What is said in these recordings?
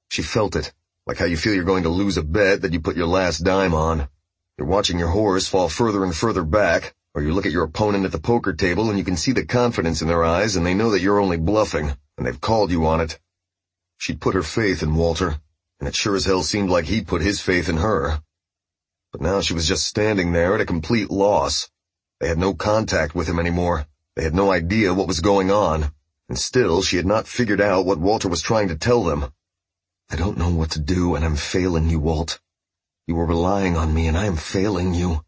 She felt it, like how you feel you're going to lose a bet that you put your last dime on. You're watching your horse fall further and further back, or you look at your opponent at the poker table and you can see the confidence in their eyes and they know that you're only bluffing, and they've called you on it. She'd put her faith in Walter, and it sure as hell seemed like he'd put his faith in her. But now she was just standing there at a complete loss. They had no contact with him anymore. They had no idea what was going on, and still she had not figured out what Walter was trying to tell them. I don't know what to do, and I'm failing you, Walt. You were relying on me, and I am failing you.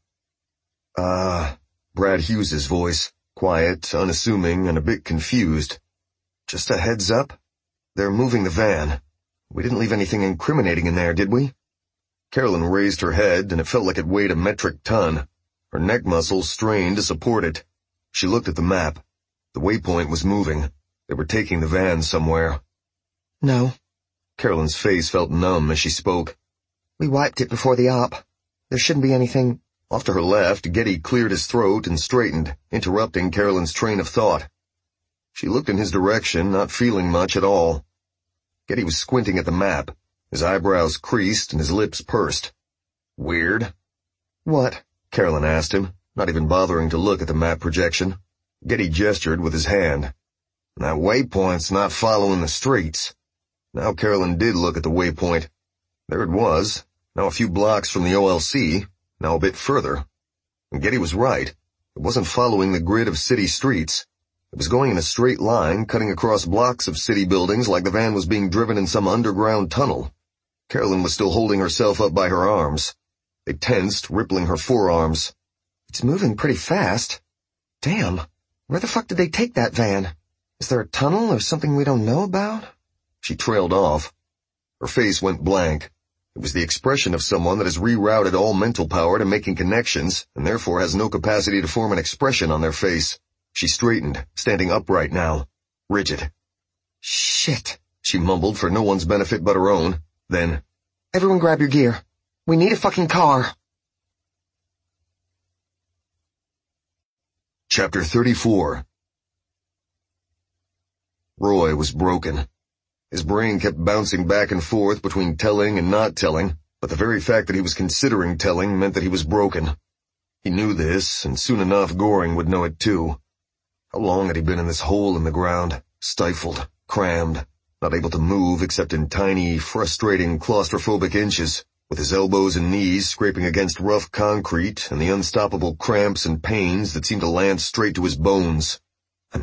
Brad Hughes's voice, quiet, unassuming, and a bit confused. Just a heads up? They're moving the van. We didn't leave anything incriminating in there, did we? Carolyn raised her head, and it felt like it weighed a metric ton. Her neck muscles strained to support it. She looked at the map. The waypoint was moving. They were taking the van somewhere. No. Carolyn's face felt numb as she spoke. We wiped it before the op. There shouldn't be anything. Off to her left, Getty cleared his throat and straightened, interrupting Carolyn's train of thought. She looked in his direction, not feeling much at all. Getty was squinting at the map. His eyebrows creased and his lips pursed. Weird. What? Carolyn asked him, not even bothering to look at the map projection. Getty gestured with his hand. That waypoint's not following the streets. Now Carolyn did look at the waypoint. There it was, now a few blocks from the OLC, now a bit further. And Getty was right. It wasn't following the grid of city streets. It was going in a straight line, cutting across blocks of city buildings like the van was being driven in some underground tunnel. Carolyn was still holding herself up by her arms. They tensed, rippling her forearms. It's moving pretty fast. Damn, where the fuck did they take that van? Is there a tunnel or something we don't know about? She trailed off. Her face went blank. It was the expression of someone that has rerouted all mental power to making connections, and therefore has no capacity to form an expression on their face. She straightened, standing upright now, rigid. Shit, she mumbled for no one's benefit but her own. Then, everyone grab your gear. We need a fucking car. Chapter 34. Roy was broken. His brain kept bouncing back and forth between telling and not telling, but the very fact that he was considering telling meant that he was broken. He knew this, and soon enough Goring would know it too. How long had he been in this hole in the ground, stifled, crammed, not able to move except in tiny, frustrating, claustrophobic inches, with his elbows and knees scraping against rough concrete and the unstoppable cramps and pains that seemed to land straight to his bones. I'm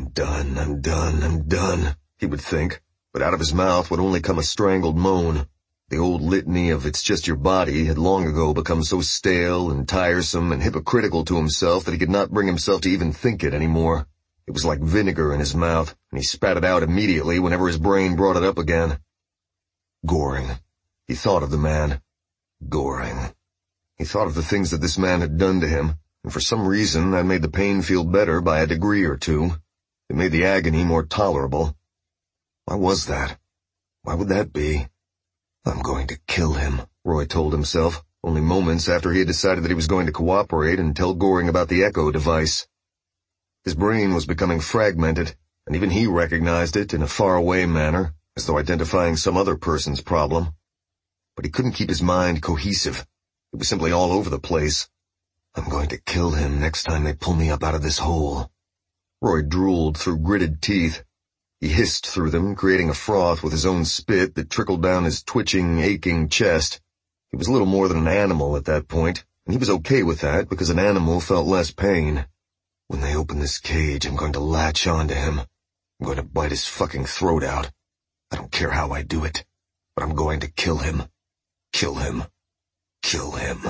done, he would think, but out of his mouth would only come a strangled moan. The old litany of "it's just your body" had long ago become so stale and tiresome and hypocritical to himself that he could not bring himself to even think it anymore. It was like vinegar in his mouth, and he spat it out immediately whenever his brain brought it up again. Goring. He thought of the man. Goring. He thought of the things that this man had done to him, and for some reason that made the pain feel better by a degree or two. It made the agony more tolerable. Why was that? Why would that be? I'm going to kill him, Roy told himself, only moments after he had decided that he was going to cooperate and tell Goring about the Echo device. His brain was becoming fragmented, and even he recognized it in a faraway manner, as though identifying some other person's problem. But he couldn't keep his mind cohesive. It was simply all over the place. I'm going to kill him next time they pull me up out of this hole. Roy drooled through gritted teeth. He hissed through them, creating a froth with his own spit that trickled down his twitching, aching chest. He was little more than an animal at that point, and he was okay with that because an animal felt less pain. When they open this cage, I'm going to latch onto him. I'm going to bite his fucking throat out. I don't care how I do it, but I'm going to kill him. Kill him. Kill him.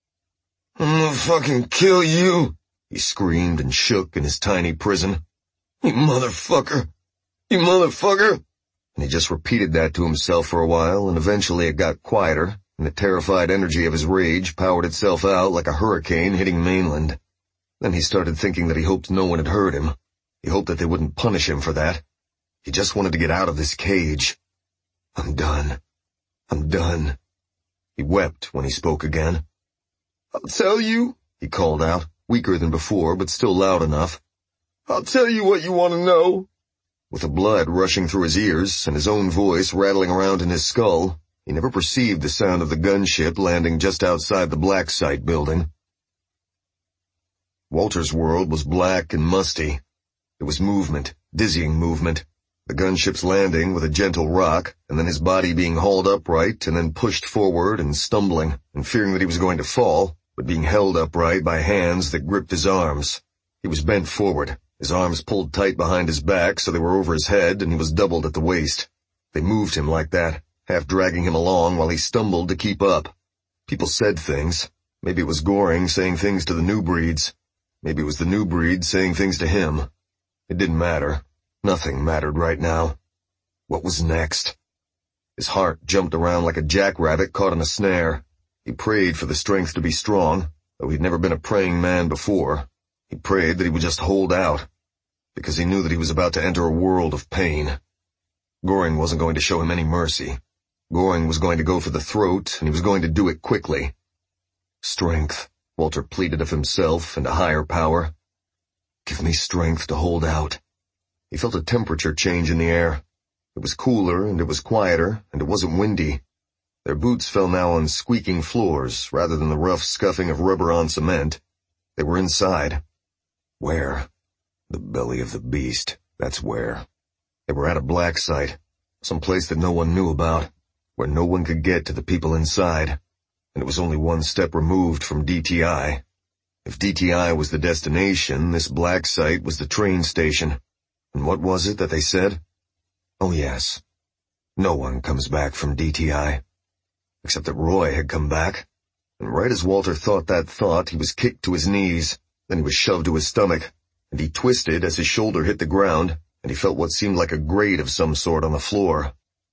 I'm gonna fucking kill you, he screamed and shook in his tiny prison. You motherfucker. You motherfucker. And he just repeated that to himself for a while, and eventually it got quieter, and the terrified energy of his rage powered itself out like a hurricane hitting mainland. Then he started thinking that he hoped no one had heard him. He hoped that they wouldn't punish him for that. He just wanted to get out of this cage. I'm done. I'm done. He wept when he spoke again. I'll tell you, he called out, weaker than before, but still loud enough. I'll tell you what you want to know. With the blood rushing through his ears and his own voice rattling around in his skull, He never perceived the sound of the gunship landing just outside the Black Site building. Walter's world was black and musty. It was movement, dizzying movement. The gunship's landing with a gentle rock, and then his body being hauled upright and then pushed forward and stumbling, and fearing that he was going to fall, but being held upright by hands that gripped his arms. He was bent forward, his arms pulled tight behind his back so they were over his head, and he was doubled at the waist. They moved him like that, half dragging him along while he stumbled to keep up. People said things. Maybe it was Goring saying things to the new breeds. Maybe it was the new breed saying things to him. It didn't matter. Nothing mattered right now. What was next? His heart jumped around like a jackrabbit caught in a snare. He prayed for the strength to be strong, though he'd never been a praying man before. He prayed that he would just hold out, because he knew that he was about to enter a world of pain. Goring wasn't going to show him any mercy. Goring was going to go for the throat, and he was going to do it quickly. Strength, Walter pleaded of himself and a higher power. Give me strength to hold out. He felt a temperature change in the air. It was cooler, and it was quieter, and it wasn't windy. Their boots fell now on squeaking floors, rather than the rough scuffing of rubber on cement. They were inside. Where? The belly of the beast, that's where. They were at a Black Site, some place that no one knew about, where no one could get to the people inside, and it was only one step removed from DTI. If DTI was the destination, this Black Site was the train station. And what was it that they said? Oh yes. No one comes back from DTI. Except that Roy had come back. And right as Walter thought that thought, he was kicked to his knees. Then he was shoved to his stomach, and he twisted as his shoulder hit the ground, and he felt what seemed like a grate of some sort on the floor.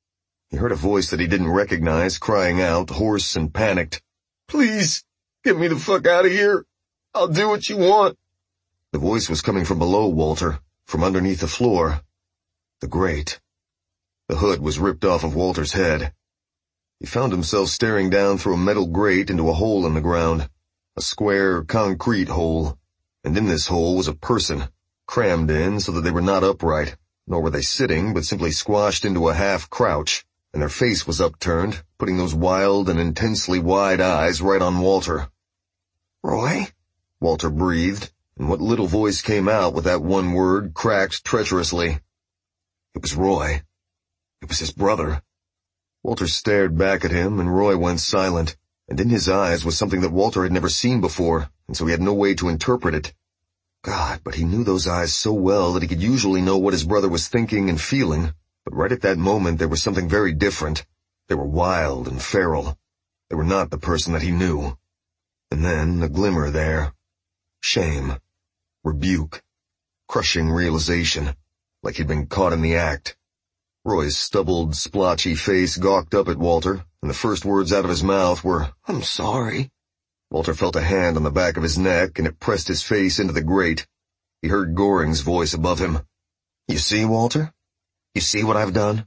He heard a voice that he didn't recognize, crying out, hoarse and panicked. Please, get me the fuck out of here. I'll do what you want. The voice was coming from below Walter, from underneath the floor. The grate. The hood was ripped off of Walter's head. He found himself staring down through a metal grate into a hole in the ground, a square, concrete hole, and in this hole was a person, crammed in so that they were not upright, nor were they sitting, but simply squashed into a half-crouch, and their face was upturned, putting those wild and intensely wide eyes right on Walter. Roy? Walter breathed, and what little voice came out with that one word cracked treacherously. It was Roy. It was his brother. Walter stared back at him, and Roy went silent, and in his eyes was something that Walter had never seen before, and so he had no way to interpret it. God, but he knew those eyes so well that he could usually know what his brother was thinking and feeling, but right at that moment there was something very different. They were wild and feral. They were not the person that he knew. And then a glimmer there. Shame. Rebuke. Crushing realization. Like he'd been caught in the act. Roy's stubbled, splotchy face gawked up at Walter, and the first words out of his mouth were, I'm sorry. Walter felt a hand on the back of his neck, and it pressed his face into the grate. He heard Goring's voice above him. You see, Walter? You see what I've done?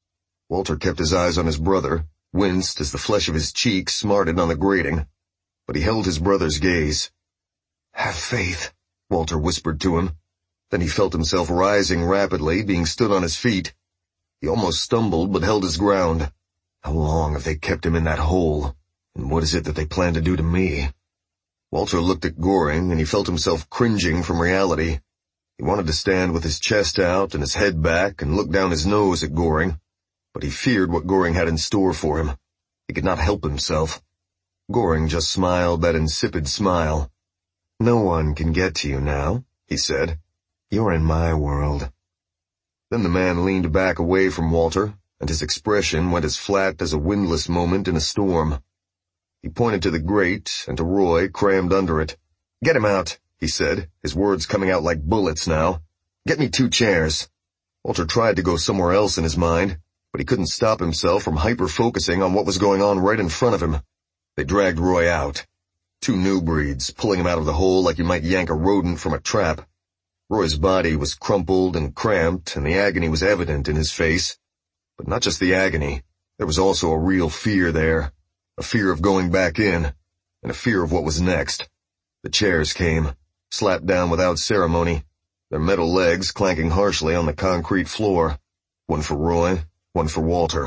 Walter kept his eyes on his brother, winced as the flesh of his cheek smarted on the grating. But he held his brother's gaze. Have faith, Walter whispered to him. Then he felt himself rising rapidly, being stood on his feet. He almost stumbled, but held his ground. How long have they kept him in that hole? And what is it that they plan to do to me? Walter looked at Goring, and he felt himself cringing from reality. He wanted to stand with his chest out and his head back and look down his nose at Goring, but he feared what Goring had in store for him. He could not help himself. Goring just smiled that insipid smile. No one can get to you now, he said. You're in my world. Then the man leaned back away from Walter, and his expression went as flat as a windless moment in a storm. He pointed to the grate and to Roy crammed under it. Get him out, he said, his words coming out like bullets now. Get me 2 chairs. Walter tried to go somewhere else in his mind, but he couldn't stop himself from hyper-focusing on what was going on right in front of him. They dragged Roy out. 2 new breeds, pulling him out of the hole like you might yank a rodent from a trap. Roy's body was crumpled and cramped, and the agony was evident in his face. But not just the agony. There was also a real fear there. A fear of going back in, and a fear of what was next. The chairs came, slapped down without ceremony, their metal legs clanking harshly on the concrete floor. One for Roy, one for Walter.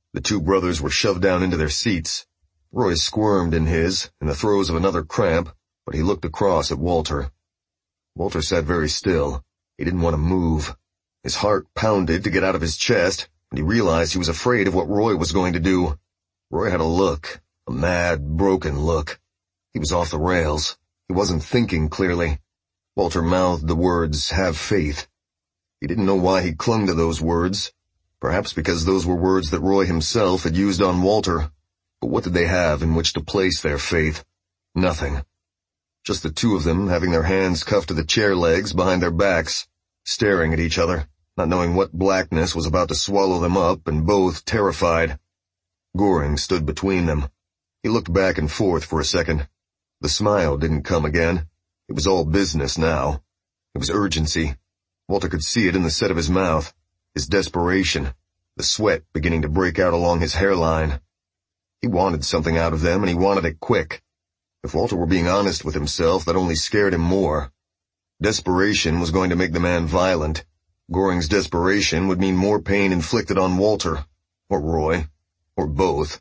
The two brothers were shoved down into their seats. Roy squirmed in the throes of another cramp, but he looked across at Walter. Walter sat very still. He didn't want to move. His heart pounded to get out of his chest, and he realized he was afraid of what Roy was going to do. Roy had a look, a mad, broken look. He was off the rails. He wasn't thinking clearly. Walter mouthed the words, "Have faith." He didn't know why he clung to those words. Perhaps because those were words that Roy himself had used on Walter. But what did they have in which to place their faith? Nothing. Just the two of them having their hands cuffed to the chair legs behind their backs, staring at each other, not knowing what blackness was about to swallow them up, and both terrified. Goring stood between them. He looked back and forth for a second. The smile didn't come again. It was all business now. It was urgency. Walter could see it in the set of his mouth, his desperation, the sweat beginning to break out along his hairline. He wanted something out of them, and he wanted it quick. If Walter were being honest with himself, that only scared him more. Desperation was going to make the man violent. Goring's desperation would mean more pain inflicted on Walter, or Roy, or both.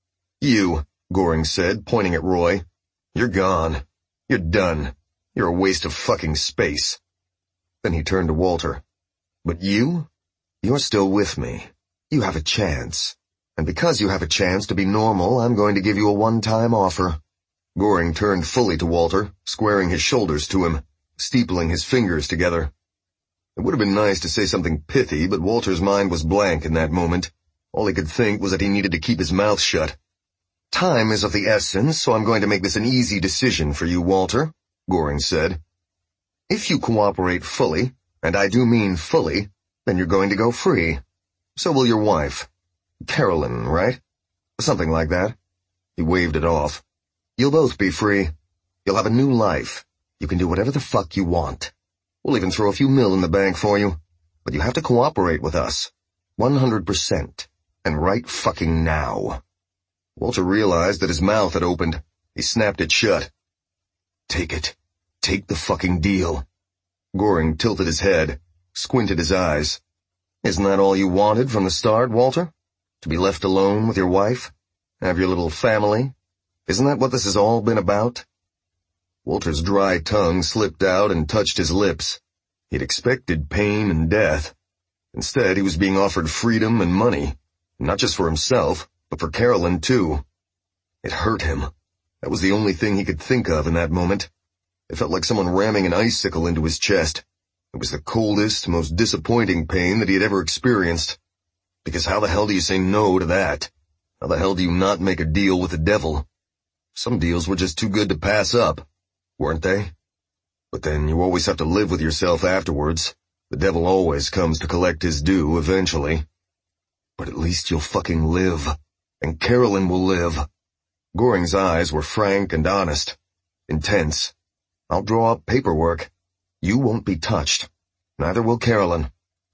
"You," Goring said, pointing at Roy. "You're gone. You're done. You're a waste of fucking space." Then he turned to Walter. "But you? You're still with me. You have a chance. And because you have a chance to be normal, I'm going to give you a one-time offer." Goring turned fully to Walter, squaring his shoulders to him, steepling his fingers together. It would have been nice to say something pithy, but Walter's mind was blank in that moment. All he could think was that he needed to keep his mouth shut. "Time is of the essence, so I'm going to make this an easy decision for you, Walter," Goring said. "If you cooperate fully, and I do mean fully, then you're going to go free. So will your wife. Carolyn, right? Something like that." He waved it off. "You'll both be free. You'll have a new life. You can do whatever the fuck you want. We'll even throw a few mil in the bank for you. But you have to cooperate with us. 100%. And right fucking now." Walter realized that his mouth had opened. He snapped it shut. "Take it. Take the fucking deal." Goring tilted his head, squinted his eyes. "Isn't that all you wanted from the start, Walter? To be left alone with your wife? Have your little family? Isn't that what this has all been about?" Walter's dry tongue slipped out and touched his lips. He'd expected pain and death. Instead, he was being offered freedom and money, not just for himself, but for Carolyn, too. It hurt him. That was the only thing he could think of in that moment. It felt like someone ramming an icicle into his chest. It was the coldest, most disappointing pain that he had ever experienced. Because how the hell do you say no to that? How the hell do you not make a deal with the devil? Some deals were just too good to pass up, weren't they? But then you always have to live with yourself afterwards. The devil always comes to collect his due eventually. But at least you'll fucking live. And Carolyn will live. Goring's eyes were frank and honest. Intense. "I'll draw up paperwork. You won't be touched. Neither will Carolyn."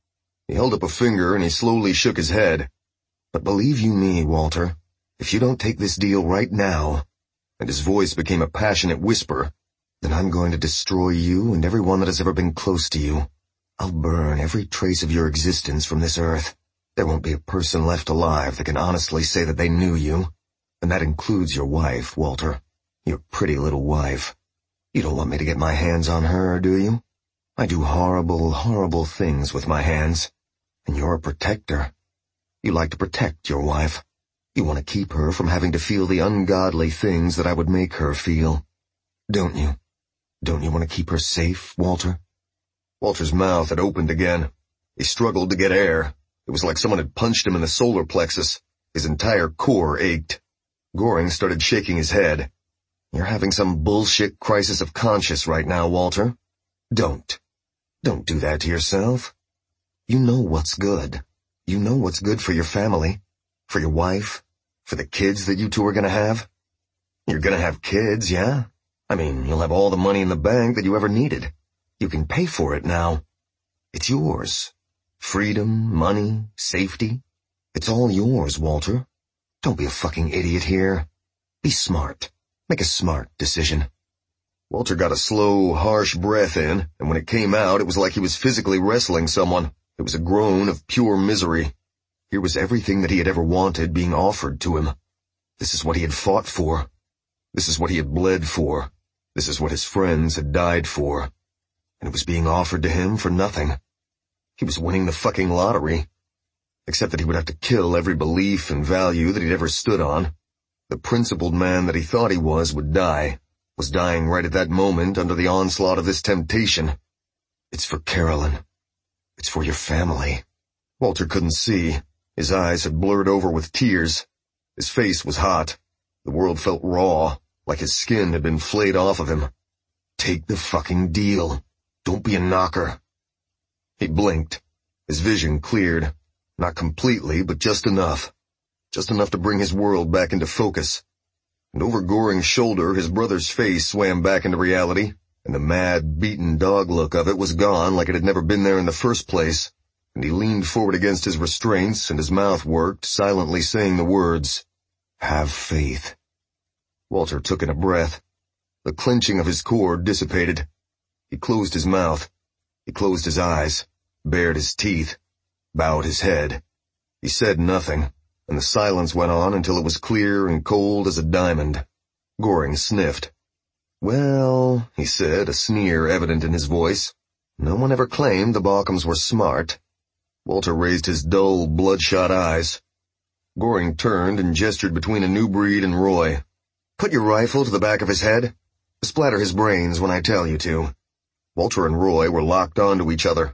He held up a finger and he slowly shook his head. "But believe you me, Walter, if you don't take this deal right now," and his voice became a passionate whisper, "then I'm going to destroy you and everyone that has ever been close to you. I'll burn every trace of your existence from this earth. There won't be a person left alive that can honestly say that they knew you. And that includes your wife, Walter. Your pretty little wife. You don't want me to get my hands on her, do you? I do horrible, horrible things with my hands. And you're a protector. You like to protect your wife. You want to keep her from having to feel the ungodly things that I would make her feel. Don't you? Don't you want to keep her safe, Walter?" Walter's mouth had opened again. He struggled to get air. It was like someone had punched him in the solar plexus. His entire core ached. Goring started shaking his head. "You're having some bullshit crisis of conscience right now, Walter. Don't do that to yourself. You know what's good. You know what's good for your family, for your wife, for the kids that you two are gonna have. You're gonna have kids, yeah? I mean, you'll have all the money in the bank that you ever needed. You can pay for it now. It's yours. Freedom, money, safety. It's all yours, Walter. Don't be a fucking idiot here. Be smart. Make a smart decision." Walter got a slow, harsh breath in, and when it came out, it was like he was physically wrestling someone. It was a groan of pure misery. Here was everything that he had ever wanted being offered to him. This is what he had fought for. This is what he had bled for. This is what his friends had died for. And it was being offered to him for nothing. He was winning the fucking lottery. Except that he would have to kill every belief and value that he'd ever stood on. The principled man that he thought he was would die, was dying right at that moment under the onslaught of this temptation. It's for Carolyn. It's for your family. Walter couldn't see. His eyes had blurred over with tears. His face was hot. The world felt raw, like his skin had been flayed off of him. Take the fucking deal. Don't be a knocker. He blinked. His vision cleared. Not completely, but just enough. Just enough to bring his world back into focus. And over Goring's shoulder, his brother's face swam back into reality, and the mad, beaten dog look of it was gone like it had never been there in the first place, and he leaned forward against his restraints, and his mouth worked, silently saying the words, "Have faith." Walter took in a breath. The clenching of his core dissipated. He closed his mouth. He closed his eyes, bared his teeth, bowed his head. He said nothing, and the silence went on until it was clear and cold as a diamond. Goring sniffed. "Well," he said, a sneer evident in his voice, "no one ever claimed the Balkums were smart." Walter raised his dull, bloodshot eyes. Goring turned and gestured between a new breed and Roy. "Put your rifle to the back of his head. Splatter his brains when I tell you to." Walter and Roy were locked onto each other.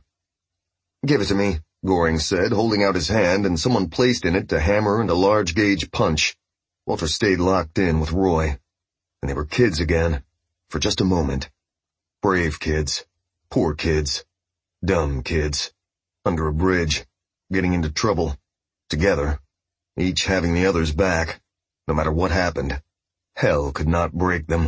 "Give it to me," Goring said, holding out his hand, and someone placed in it a hammer and a large-gauge punch. Walter stayed locked in with Roy. And they were kids again, for just a moment. Brave kids. Poor kids. Dumb kids. Under a bridge. Getting into trouble. Together. Each having the other's back. No matter what happened. Hell could not break them.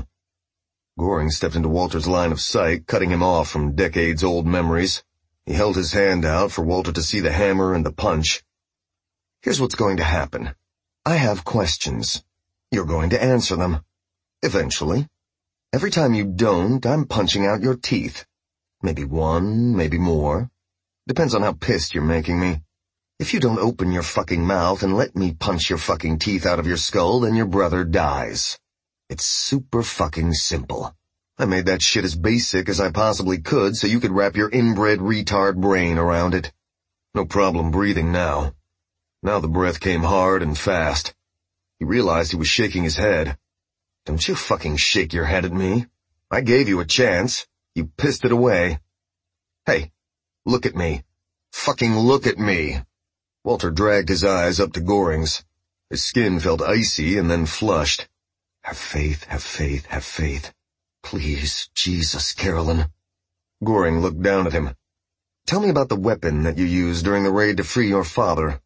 Goring stepped into Walter's line of sight, cutting him off from decades-old memories. He held his hand out for Walter to see the hammer and the punch. "Here's what's going to happen. I have questions. You're going to answer them. Eventually. Every time you don't, I'm punching out your teeth. Maybe one, maybe more. Depends on how pissed you're making me. If you don't open your fucking mouth and let me punch your fucking teeth out of your skull, then your brother dies. It's super fucking simple. I made that shit as basic as I possibly could so you could wrap your inbred retard brain around it. No problem breathing now. Now the breath came hard and fast. He realized he was shaking his head. Don't you fucking shake your head at me. I gave you a chance. You pissed it away. Hey, look at me. Fucking look at me. Walter dragged his eyes up to Goring's. His skin felt icy and then flushed. Have faith, have faith, have faith. Please, Jesus, Carolyn. Goring looked down at him. Tell me about the weapon that you used during the raid to free your father.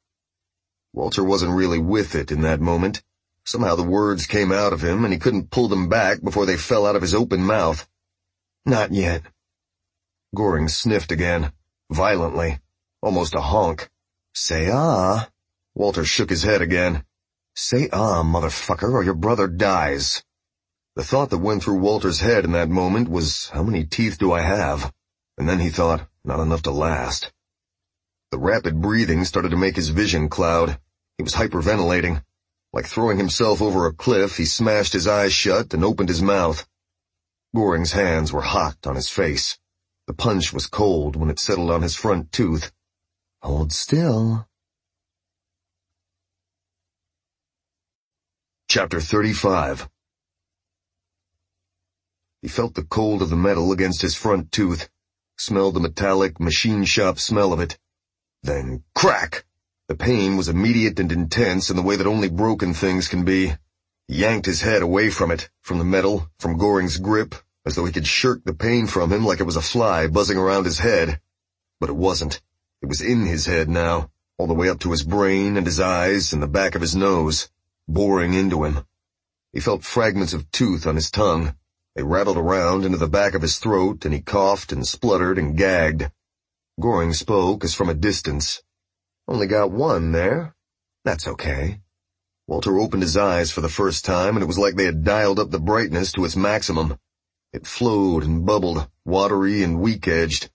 Walter wasn't really with it in that moment. Somehow the words came out of him and he couldn't pull them back before they fell out of his open mouth. Not yet. Goring sniffed again, violently, almost a honk. Say ah. Walter shook his head again. Say ah, motherfucker, or your brother dies. The thought that went through Walter's head in that moment was, how many teeth do I have? And then he thought, not enough to last. The rapid breathing started to make his vision cloud. He was hyperventilating. Like throwing himself over a cliff, he smashed his eyes shut and opened his mouth. Goring's hands were hot on his face. The punch was cold when it settled on his front tooth. Hold still. Chapter 35. He felt the cold of the metal against his front tooth, smelled the metallic, machine shop smell of it. Then, crack! The pain was immediate and intense in the way that only broken things can be. He yanked his head away from it, from the metal, from Goring's grip, as though he could shirk the pain from him like it was a fly buzzing around his head. But it wasn't. It was in his head now, all the way up to his brain and his eyes and the back of his nose, boring into him. He felt fragments of tooth on his tongue. They rattled around into the back of his throat, and he coughed and spluttered and gagged. Goring spoke as from a distance. Only got one there. That's okay. Walter opened his eyes for the first time, and it was like they had dialed up the brightness to its maximum. It flowed and bubbled, watery and weak-edged.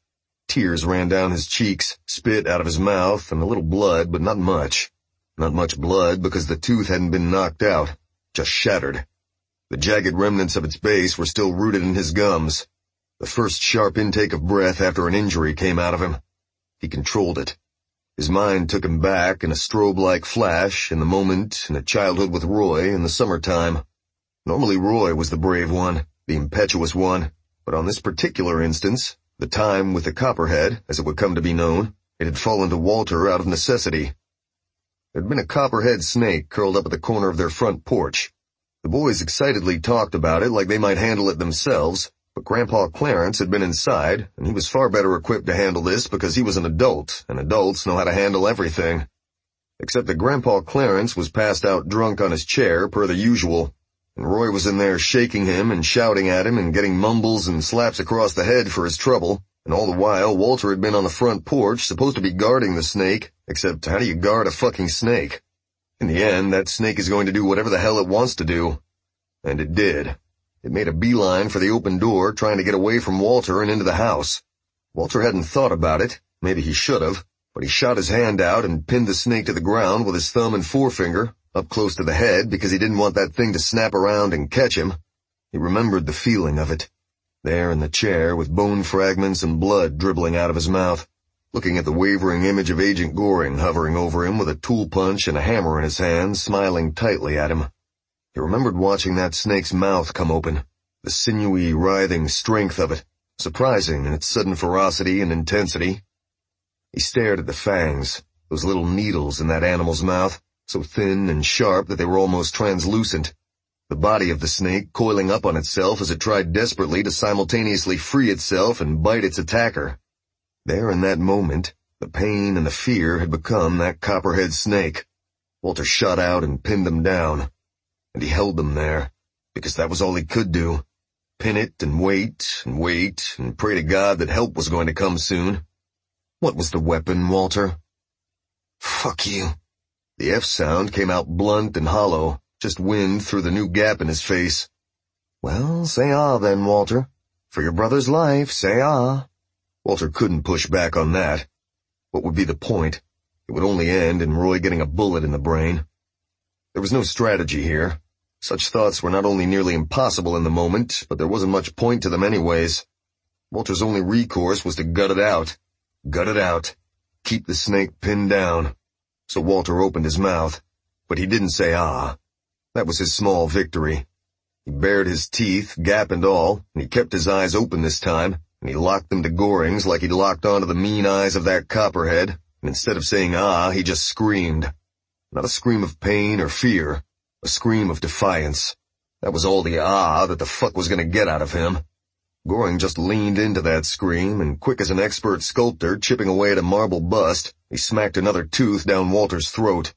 Tears ran down his cheeks, spit out of his mouth, and a little blood, but not much. Not much blood because the tooth hadn't been knocked out, just shattered. The jagged remnants of its base were still rooted in his gums. The first sharp intake of breath after an injury came out of him. He controlled it. His mind took him back in a strobe-like flash in the moment in a childhood with Roy in the summertime. Normally Roy was the brave one, the impetuous one, but on this particular instance, the time with the copperhead, as it would come to be known, it had fallen to Walter out of necessity. There had been a copperhead snake curled up at the corner of their front porch. The boys excitedly talked about it like they might handle it themselves, but Grandpa Clarence had been inside, and he was far better equipped to handle this because he was an adult, and adults know how to handle everything. Except that Grandpa Clarence was passed out drunk on his chair, per the usual, and Roy was in there shaking him and shouting at him and getting mumbles and slaps across the head for his trouble, and all the while Walter had been on the front porch, supposed to be guarding the snake, except how do you guard a fucking snake? In the end, that snake is going to do whatever the hell it wants to do. And it did. It made a beeline for the open door, trying to get away from Walter and into the house. Walter hadn't thought about it, maybe he should have, but he shot his hand out and pinned the snake to the ground with his thumb and forefinger, up close to the head because he didn't want that thing to snap around and catch him. He remembered the feeling of it. There in the chair with bone fragments and blood dribbling out of his mouth, looking at the wavering image of Agent Goring hovering over him with a tool punch and a hammer in his hand, smiling tightly at him. He remembered watching that snake's mouth come open, the sinewy, writhing strength of it, surprising in its sudden ferocity and intensity. He stared at the fangs, those little needles in that animal's mouth, so thin and sharp that they were almost translucent. The body of the snake coiling up on itself as it tried desperately to simultaneously free itself and bite its attacker. There in that moment, the pain and the fear had become that copperhead snake. Walter shot out and pinned them down. And he held them there, because that was all he could do. Pin it and wait and pray to God that help was going to come soon. What was the weapon, Walter? Fuck you. The F sound came out blunt and hollow, just wind through the new gap in his face. Well, say ah then, Walter. For your brother's life, say ah. Walter couldn't push back on that. What would be the point? It would only end in Roy getting a bullet in the brain. There was no strategy here. Such thoughts were not only nearly impossible in the moment, but there wasn't much point to them anyways. Walter's only recourse was to gut it out. Gut it out. Keep the snake pinned down. So Walter opened his mouth, but he didn't say ah. That was his small victory. He bared his teeth, gap and all, and he kept his eyes open this time, and he locked them to Goring's like he'd locked onto the mean eyes of that copperhead, and instead of saying ah, he just screamed. Not a scream of pain or fear. A scream of defiance. That was all the ah that the fuck was gonna get out of him. Goring just leaned into that scream, and quick as an expert sculptor chipping away at a marble bust, he smacked another tooth down Walter's throat.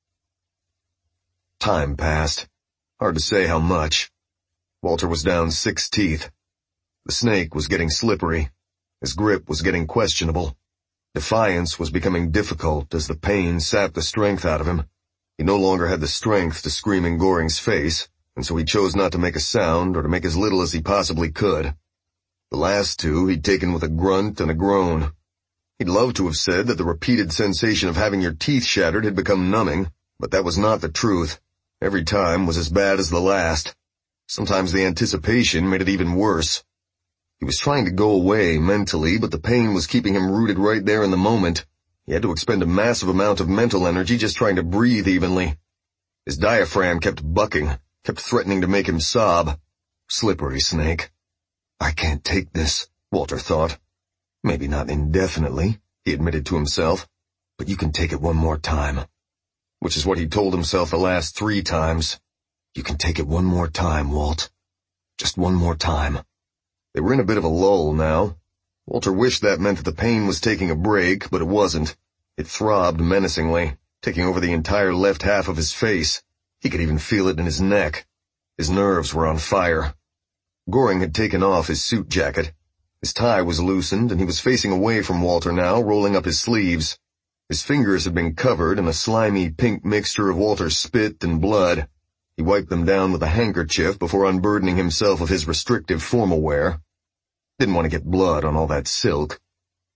Time passed. Hard to say how much. Walter was down 6 teeth. The snake was getting slippery. His grip was getting questionable. Defiance was becoming difficult as the pain sapped the strength out of him. He no longer had the strength to scream in Goring's face, and so he chose not to make a sound or to make as little as he possibly could. The last two he'd taken with a grunt and a groan. He'd love to have said that the repeated sensation of having your teeth shattered had become numbing, but that was not the truth. Every time was as bad as the last. Sometimes the anticipation made it even worse. He was trying to go away mentally, but the pain was keeping him rooted right there in the moment. He had to expend a massive amount of mental energy just trying to breathe evenly. His diaphragm kept bucking, kept threatening to make him sob. Slippery snake. I can't take this, Walter thought. Maybe not indefinitely, he admitted to himself, but you can take it one more time. Which is what he told himself the last 3 times. You can take it one more time, Walt. Just one more time. They were in a bit of a lull now. Walter wished that meant that the pain was taking a break, but it wasn't. It throbbed menacingly, taking over the entire left half of his face. He could even feel it in his neck. His nerves were on fire. Goring had taken off his suit jacket. His tie was loosened, and he was facing away from Walter now, rolling up his sleeves. His fingers had been covered in a slimy pink mixture of Walter's spit and blood. He wiped them down with a handkerchief before unburdening himself of his restrictive formal wear. Didn't want to get blood on all that silk.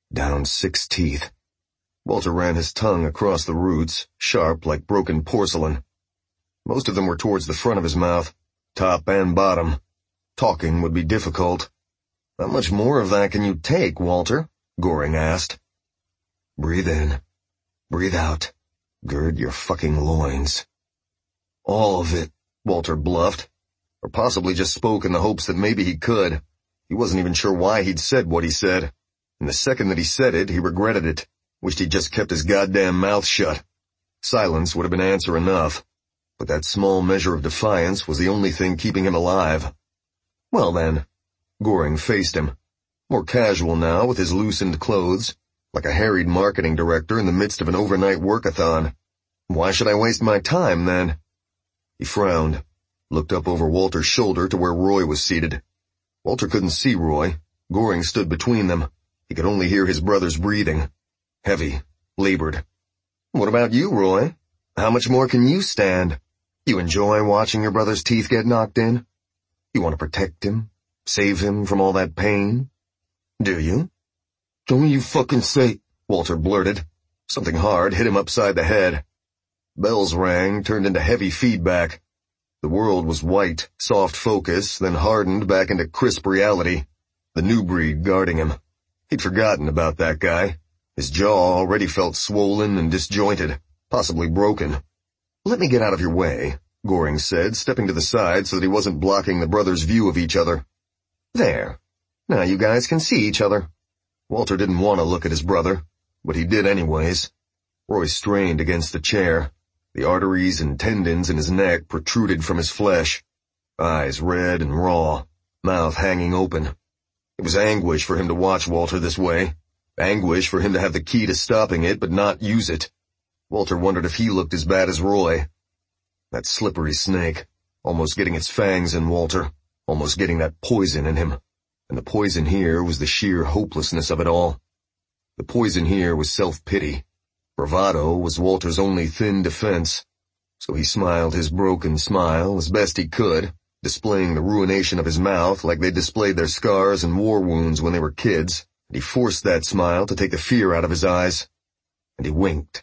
Down 6 teeth. Walter ran his tongue across the roots, sharp like broken porcelain. Most of them were towards the front of his mouth, top and bottom. Talking would be difficult. How much more of that can you take, Walter? Goring asked. Breathe in. Breathe out. Gird your fucking loins. All of it, Walter bluffed. Or possibly just spoke in the hopes that maybe he could. He wasn't even sure why he'd said what he said. And the second that he said it, he regretted it. Wished he'd just kept his goddamn mouth shut. Silence would have been answer enough. But that small measure of defiance was the only thing keeping him alive. Well then, Goring faced him. More casual now with his loosened clothes, like a harried marketing director in the midst of an overnight workathon. Why should I waste my time, then? He frowned, looked up over Walter's shoulder to where Roy was seated. Walter couldn't see Roy. Goring stood between them. He could only hear his brother's breathing. Heavy, labored. What about you, Roy? How much more can you stand? You enjoy watching your brother's teeth get knocked in? You want to protect him? Save him from all that pain? Do you? Don't you fucking say, Walter blurted. Something hard hit him upside the head. Bells rang, turned into heavy feedback. The world was white, soft focus, then hardened back into crisp reality. The new breed guarding him. He'd forgotten about that guy. His jaw already felt swollen and disjointed, possibly broken. Let me get out of your way, Goring said, stepping to the side so that he wasn't blocking the brothers' view of each other. There. Now you guys can see each other. Walter didn't want to look at his brother, but he did anyways. Roy strained against the chair. The arteries and tendons in his neck protruded from his flesh. Eyes red and raw, mouth hanging open. It was anguish for him to watch Walter this way. Anguish for him to have the key to stopping it but not use it. Walter wondered if he looked as bad as Roy. That slippery snake, almost getting its fangs in Walter, almost getting that poison in him. And the poison here was the sheer hopelessness of it all. The poison here was self-pity. Bravado was Walter's only thin defense. So he smiled his broken smile as best he could, displaying the ruination of his mouth like they displayed their scars and war wounds when they were kids, and he forced that smile to take the fear out of his eyes. And he winked.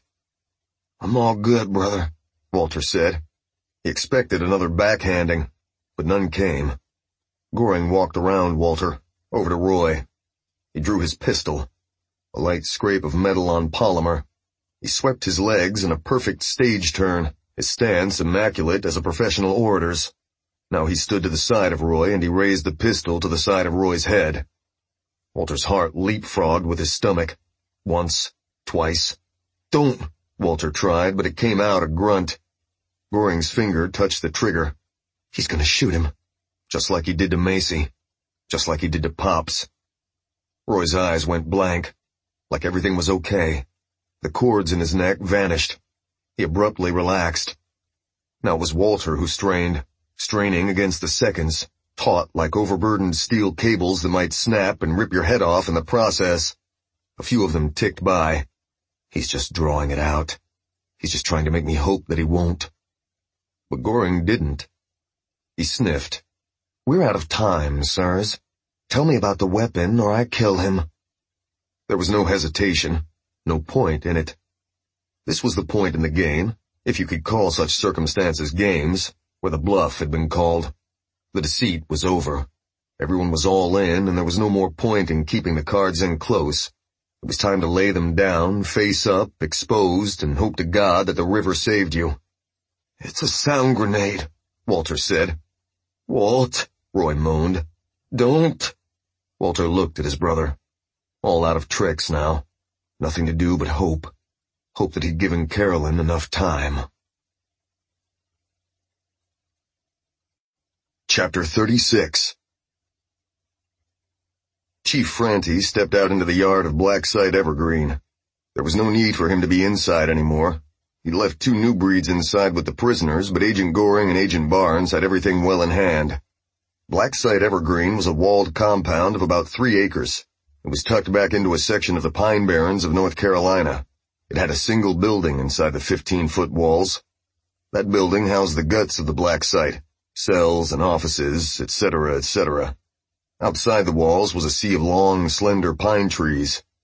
I'm all good, brother, Walter said. He expected another backhanding, but none came. Goring walked around Walter, over to Roy. He drew his pistol. A light scrape of metal on polymer. He swept his legs in a perfect stage turn, his stance immaculate as a professional orator's. Now he stood to the side of Roy and he raised the pistol to the side of Roy's head. Walter's heart leapfrogged with his stomach. Once, twice. Don't, Walter tried, but it came out a grunt. Goring's finger touched the trigger. He's gonna shoot him. Just like he did to Macy. Just like he did to Pops. Roy's eyes went blank. Like everything was okay. The cords in his neck vanished. He abruptly relaxed. Now it was Walter who strained, straining against the seconds, taut like overburdened steel cables that might snap and rip your head off in the process. A few of them ticked by. He's just drawing it out. He's just trying to make me hope that he won't. But Goring didn't. He sniffed. We're out of time, sirs. Tell me about the weapon or I kill him. There was no hesitation, no point in it. This was the point in the game, if you could call such circumstances games, where the bluff had been called. The deceit was over. Everyone was all in, and there was no more point in keeping the cards in close. It was time to lay them down, face up, exposed, and hope to God that the river saved you. It's a sound grenade, Walter said. Walt, Roy moaned. Don't. Walter looked at his brother. All out of tricks now. Nothing to do but hope. Hope that he'd given Carolyn enough time. Chapter 36. Chief Franti stepped out into the yard of Blacksite Evergreen. There was no need for him to be inside anymore. He'd left 2 new breeds inside with the prisoners, but Agent Goring and Agent Barnes had everything well in hand. Blacksite Evergreen was a walled compound of about 3 acres. It was tucked back into a section of the Pine Barrens of North Carolina. It had a single building inside the 15-foot walls. That building housed the guts of the black site, cells and offices, etc., etc. Outside the walls was a sea of long, slender pine trees.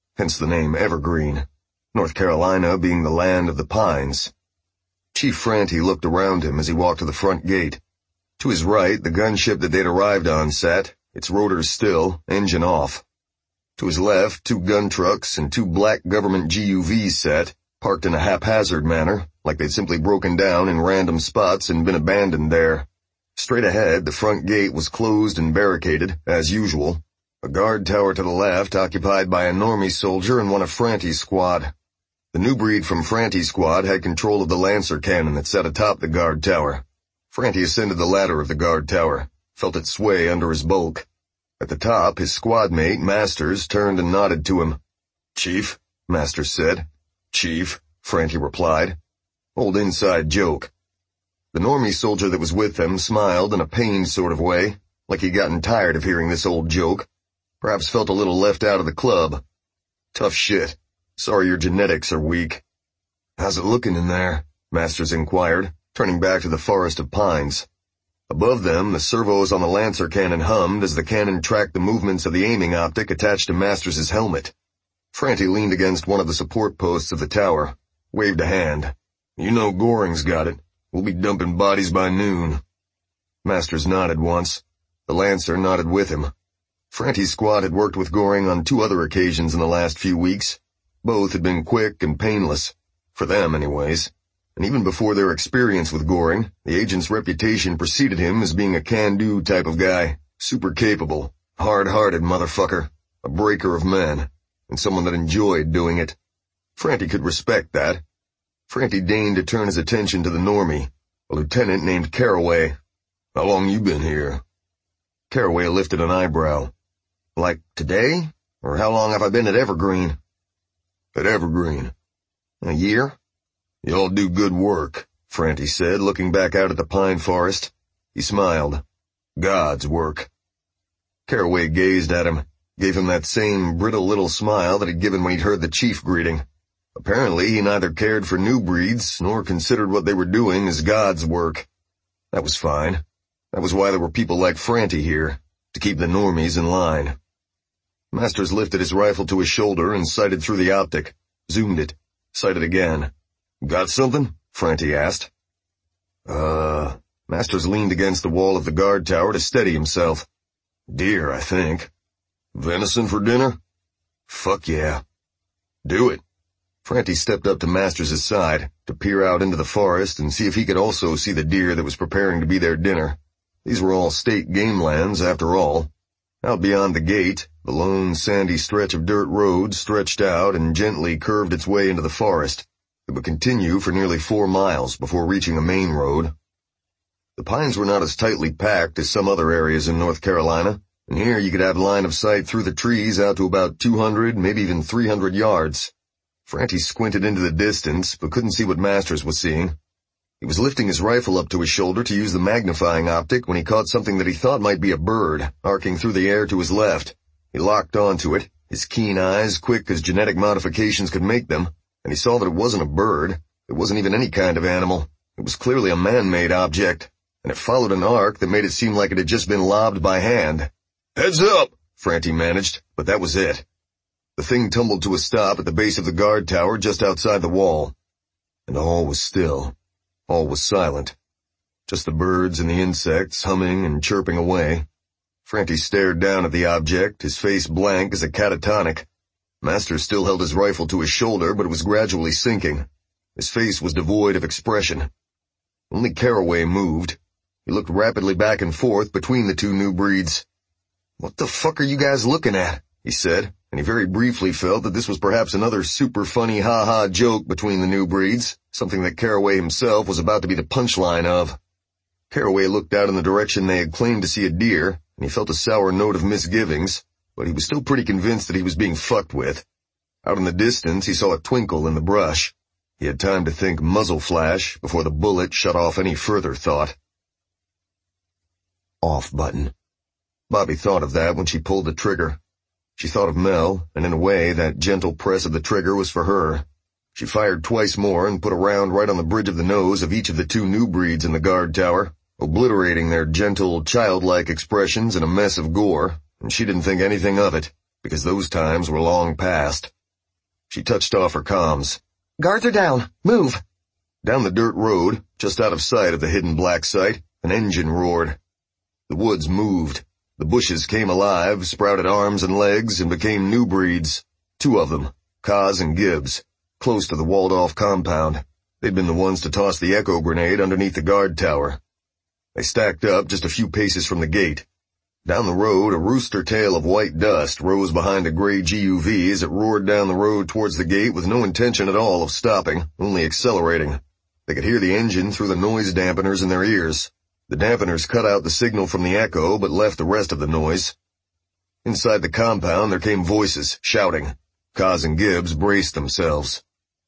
hence the name Evergreen, North Carolina being the land of the pines. Chief Franti looked around him as he walked to the front gate. To his right, the gunship that they'd arrived on sat, its rotors still, engine off. To his left, 2 gun trucks and 2 black government GUVs sat, parked in a haphazard manner, like they'd simply broken down in random spots and been abandoned there. Straight ahead, the front gate was closed and barricaded, as usual. A guard tower to the left occupied by a normie soldier and one of Franti's squad. The new breed from Franti's squad had control of the Lancer cannon that sat atop the guard tower. Franti ascended the ladder of the guard tower, felt it sway under his bulk. At the top, his squad mate, Masters, turned and nodded to him. "Chief," Masters said. "Chief," Franti replied. Old inside joke. The normie soldier that was with them smiled in a pained sort of way, like he'd gotten tired of hearing this old joke. Perhaps felt a little left out of the club. "Tough shit. Sorry your genetics are weak." "How's it looking in there?" Masters inquired, turning back to the forest of pines. Above them, the servos on the Lancer cannon hummed as the cannon tracked the movements of the aiming optic attached to Masters' helmet. Franti leaned against one of the support posts of the tower, waved a hand. "You know Goring's got it. We'll be dumping bodies by noon." Masters nodded once. The Lancer nodded with him. Franti's squad had worked with Goring on 2 other occasions in the last few weeks. Both had been quick and painless. For them, anyways. And even before their experience with Goring, the agent's reputation preceded him as being a can-do type of guy, super capable, hard-hearted motherfucker, a breaker of men, and someone that enjoyed doing it. Franti could respect that. Franti deigned to turn his attention to the normie, a lieutenant named Carraway. "How long you been here?" Carraway lifted an eyebrow. "Like today? Or how long have I been at Evergreen?" "At Evergreen." "A year?" "Y'all do good work," Franti said, looking back out at the pine forest. He smiled. "God's work." Carraway gazed at him, gave him that same brittle little smile that he'd given when he'd heard the chief greeting. Apparently, he neither cared for new breeds, nor considered what they were doing as God's work. That was fine. That was why there were people like Franti here, to keep the normies in line. Masters lifted his rifle to his shoulder and sighted through the optic, zoomed it, sighted again. "Got something?" Franti asked. Masters leaned against the wall of the guard tower to steady himself. "Deer, I think." "Venison for dinner?" "Fuck yeah." "Do it." Franti stepped up to Masters' side, to peer out into the forest and see if he could also see the deer that was preparing to be their dinner. These were all state game lands, after all. Out beyond the gate, the lone sandy stretch of dirt road stretched out and gently curved its way into the forest. It would continue for nearly 4 miles before reaching a main road. The pines were not as tightly packed as some other areas in North Carolina, and here you could have line of sight through the trees out to about 200, maybe even 300 yards. Franti squinted into the distance, but couldn't see what Masters was seeing. He was lifting his rifle up to his shoulder to use the magnifying optic when he caught something that he thought might be a bird, arcing through the air to his left. He locked onto it, his keen eyes quick as genetic modifications could make them, and he saw that it wasn't a bird. It wasn't even any kind of animal. It was clearly a man-made object, and it followed an arc that made it seem like it had just been lobbed by hand. "Heads up!" Franti managed, but that was it. The thing tumbled to a stop at the base of the guard tower just outside the wall. And all was still. All was silent. Just the birds and the insects humming and chirping away. Franti stared down at the object, his face blank as a catatonic. Masters still held his rifle to his shoulder, but it was gradually sinking. His face was devoid of expression. Only Carraway moved. He looked rapidly back and forth between the 2 new breeds. "What the fuck are you guys looking at?" he said, and he very briefly felt that this was perhaps another super funny ha-ha joke between the new breeds, something that Carraway himself was about to be the punchline of. Carraway looked out in the direction they had claimed to see a deer, and he felt a sour note of misgivings, but he was still pretty convinced that he was being fucked with. Out in the distance, he saw a twinkle in the brush. He had time to think muzzle flash before the bullet shut off any further thought. Off button. Bobby thought of that when she pulled the trigger. She thought of Mel, and in a way, that gentle press of the trigger was for her. She fired twice more and put a round right on the bridge of the nose of each of the 2 new breeds in the guard tower, obliterating their gentle, childlike expressions in a mess of gore, and she didn't think anything of it, because those times were long past. She touched off her comms. Guards are down. Move. Down the dirt road, just out of sight of the hidden black site, an engine roared. The woods moved. The bushes came alive, sprouted arms and legs, and became new breeds. 2 of them, Kaz and Gibbs, close to the walled-off compound. They'd been the ones to toss the echo grenade underneath the guard tower. They stacked up just a few paces from the gate. Down the road, a rooster tail of white dust rose behind a gray GUV as it roared down the road towards the gate with no intention at all of stopping, only accelerating. They could hear the engine through the noise dampeners in their ears. The dampeners cut out the signal from the echo, but left the rest of the noise. Inside the compound, there came voices, shouting. Kaz and Gibbs braced themselves.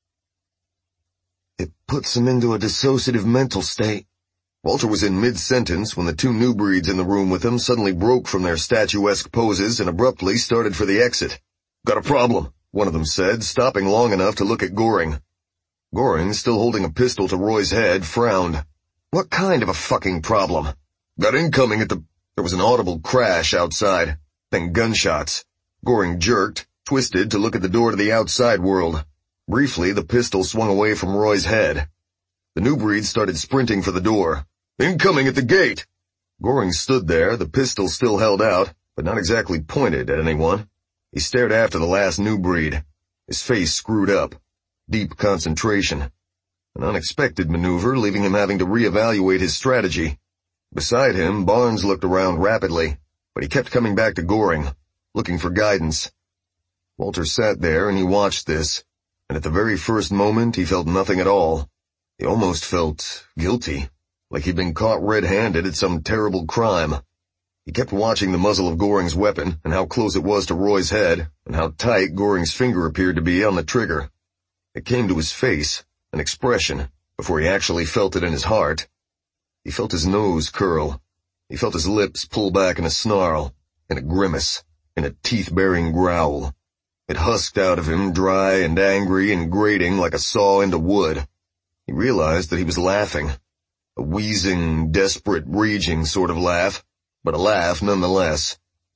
It puts them into a dissociative mental state. Walter was in mid-sentence when the 2 new breeds in the room with him suddenly broke from their statuesque poses and abruptly started for the exit. Got a problem, one of them said, stopping long enough to look at Goring. Goring, still holding a pistol to Roy's head, frowned. What kind of a fucking problem? Got incoming at the... There was an audible crash outside, then gunshots. Goring jerked, twisted to look at the door to the outside world. Briefly, the pistol swung away from Roy's head. The new breed started sprinting for the door. Incoming at the gate! Goring stood there, the pistol still held out, but not exactly pointed at anyone. He stared after the last new breed, his face screwed up. Deep concentration. An unexpected maneuver, leaving him having to reevaluate his strategy. Beside him, Barnes looked around rapidly, but he kept coming back to Goring, looking for guidance. Walter sat there and he watched this, and at the very first moment he felt nothing at all. He almost felt guilty, like he'd been caught red-handed at some terrible crime. He kept watching the muzzle of Goring's weapon and how close it was to Roy's head, and how tight Goring's finger appeared to be on the trigger. It came to his face, an expression, before he actually felt it in his heart. He felt his nose curl. He felt his lips pull back in a snarl, in a grimace, in a teeth-baring growl. It husked out of him, dry and angry and grating like a saw into wood. He realized that he was laughing. A wheezing, desperate, raging sort of laugh, but a laugh nonetheless.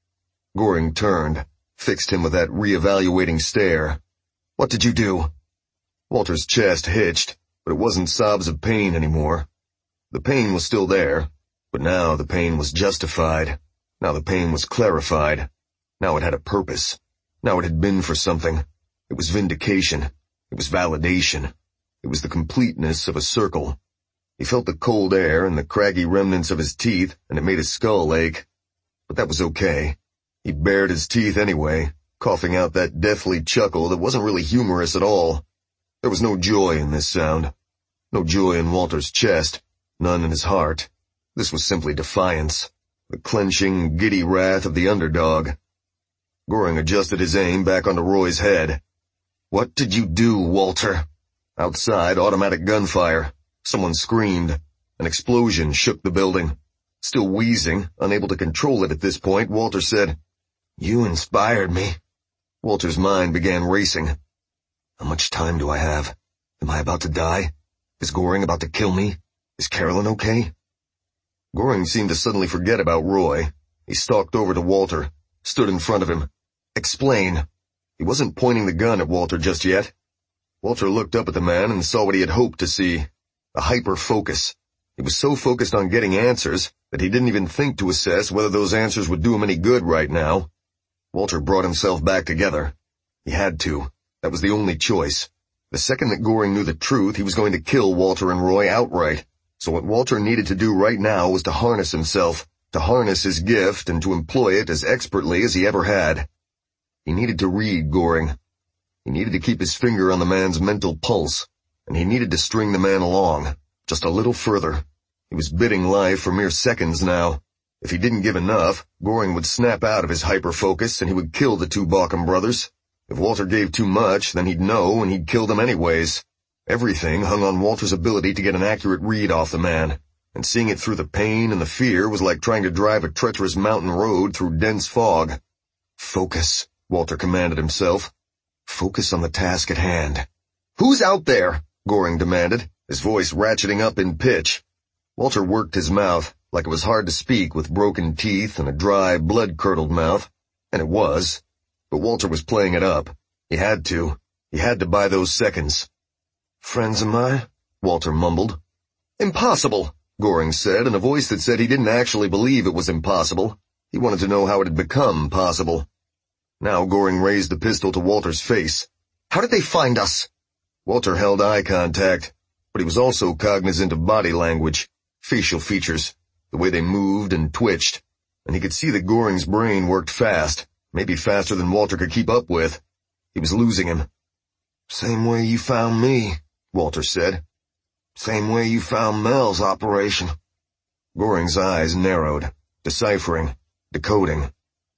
Goring turned, fixed him with that reevaluating stare. What did you do? Walter's chest hitched, but it wasn't sobs of pain anymore. The pain was still there, but now the pain was justified. Now the pain was clarified. Now it had a purpose. Now it had been for something. It was vindication. It was validation. It was the completeness of a circle. He felt the cold air and the craggy remnants of his teeth, and it made his skull ache. But that was okay. He bared his teeth anyway, coughing out that deathly chuckle that wasn't really humorous at all. There was no joy in this sound. No joy in Walter's chest. None in his heart. This was simply defiance. The clenching, giddy wrath of the underdog. Goring adjusted his aim back onto Roy's head. What did you do, Walter? Outside, automatic gunfire. Someone screamed. An explosion shook the building. Still wheezing, unable to control it at this point, Walter said, "You inspired me." Walter's mind began racing. How much time do I have? Am I about to die? Is Goring about to kill me? Is Carolyn okay? Goring seemed to suddenly forget about Roy. He stalked over to Walter, stood in front of him. Explain. He wasn't pointing the gun at Walter just yet. Walter looked up at the man and saw what he had hoped to see. A hyper-focus. He was so focused on getting answers that he didn't even think to assess whether those answers would do him any good right now. Walter brought himself back together. He had to. That was the only choice. The second that Goring knew the truth, he was going to kill Walter and Roy outright. So what Walter needed to do right now was to harness himself, to harness his gift and to employ it as expertly as he ever had. He needed to read Goring. He needed to keep his finger on the man's mental pulse, and he needed to string the man along, just a little further. He was bidding life for mere seconds now. If he didn't give enough, Goring would snap out of his hyper-focus and he would kill the 2 Balkum brothers. If Walter gave too much, then he'd know and he'd kill them anyways. Everything hung on Walter's ability to get an accurate read off the man, and seeing it through the pain and the fear was like trying to drive a treacherous mountain road through dense fog. Focus, Walter commanded himself. Focus on the task at hand. Who's out there? Goring demanded, his voice ratcheting up in pitch. Walter worked his mouth, like it was hard to speak with broken teeth and a dry, blood-curdled mouth, and it was. But Walter was playing it up. He had to. He had to buy those seconds. Friends of mine? Walter mumbled. Impossible, Goring said in a voice that said he didn't actually believe it was impossible. He wanted to know how it had become possible. Now Goring raised the pistol to Walter's face. How did they find us? Walter held eye contact, but he was also cognizant of body language, facial features, the way they moved and twitched, and he could see that Goring's brain worked fast, maybe faster than Walter could keep up with. He was losing him. Same way you found me, Walter said. Same way you found Mel's operation. Goring's eyes narrowed, deciphering, decoding.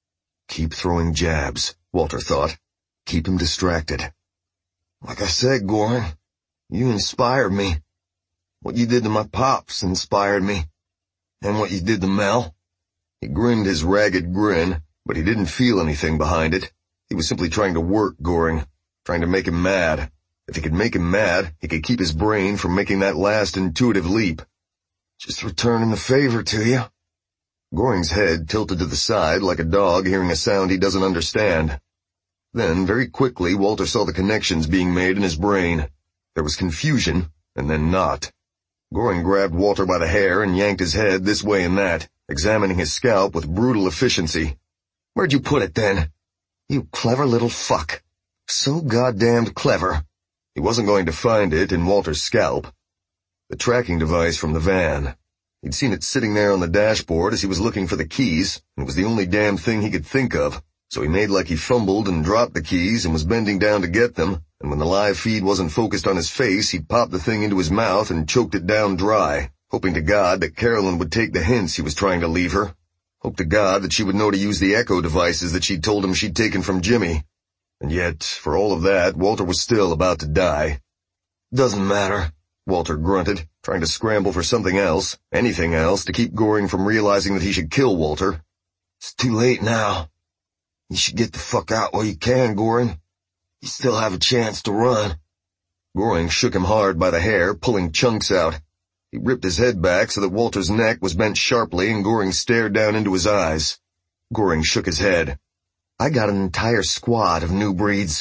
Keep throwing jabs, Walter thought. Keep him distracted. Like I said, Goring, you inspired me. What you did to my pops inspired me. And what you did to Mel. He grinned his ragged grin, but he didn't feel anything behind it. He was simply trying to work Goring, trying to make him mad. If he could make him mad, he could keep his brain from making that last intuitive leap. Just returning the favor to you. Goring's head tilted to the side like a dog hearing a sound he doesn't understand. Then, very quickly, Walter saw the connections being made in his brain. There was confusion, and then not. Goring grabbed Walter by the hair and yanked his head this way and that, examining his scalp with brutal efficiency. Where'd you put it, then? You clever little fuck. So goddamned clever. He wasn't going to find it in Walter's scalp. The tracking device from the van. He'd seen it sitting there on the dashboard as he was looking for the keys, and it was the only damn thing he could think of. So he made like he fumbled and dropped the keys and was bending down to get them, and when the live feed wasn't focused on his face, he'd popped the thing into his mouth and choked it down dry, hoping to God that Carolyn would take the hints he was trying to leave her. Hoped to God that she would know to use the echo devices that she'd told him she'd taken from Jimmy. And yet, for all of that, Walter was still about to die. Doesn't matter, Walter grunted, trying to scramble for something else, anything else, to keep Goring from realizing that he should kill Walter. It's too late now. You should get the fuck out while you can, Goring. You still have a chance to run. Goring shook him hard by the hair, pulling chunks out. He ripped his head back so that Walter's neck was bent sharply and Goring stared down into his eyes. Goring shook his head. I got an entire squad of new breeds.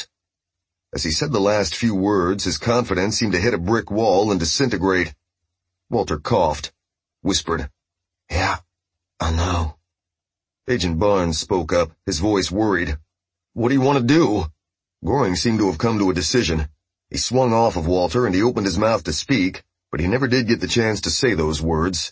As he said the last few words, his confidence seemed to hit a brick wall and disintegrate. Walter coughed, whispered, Yeah, I know. Agent Barnes spoke up, his voice worried. What do you want to do? Goring seemed to have come to a decision. He swung off of Walter and he opened his mouth to speak, but he never did get the chance to say those words.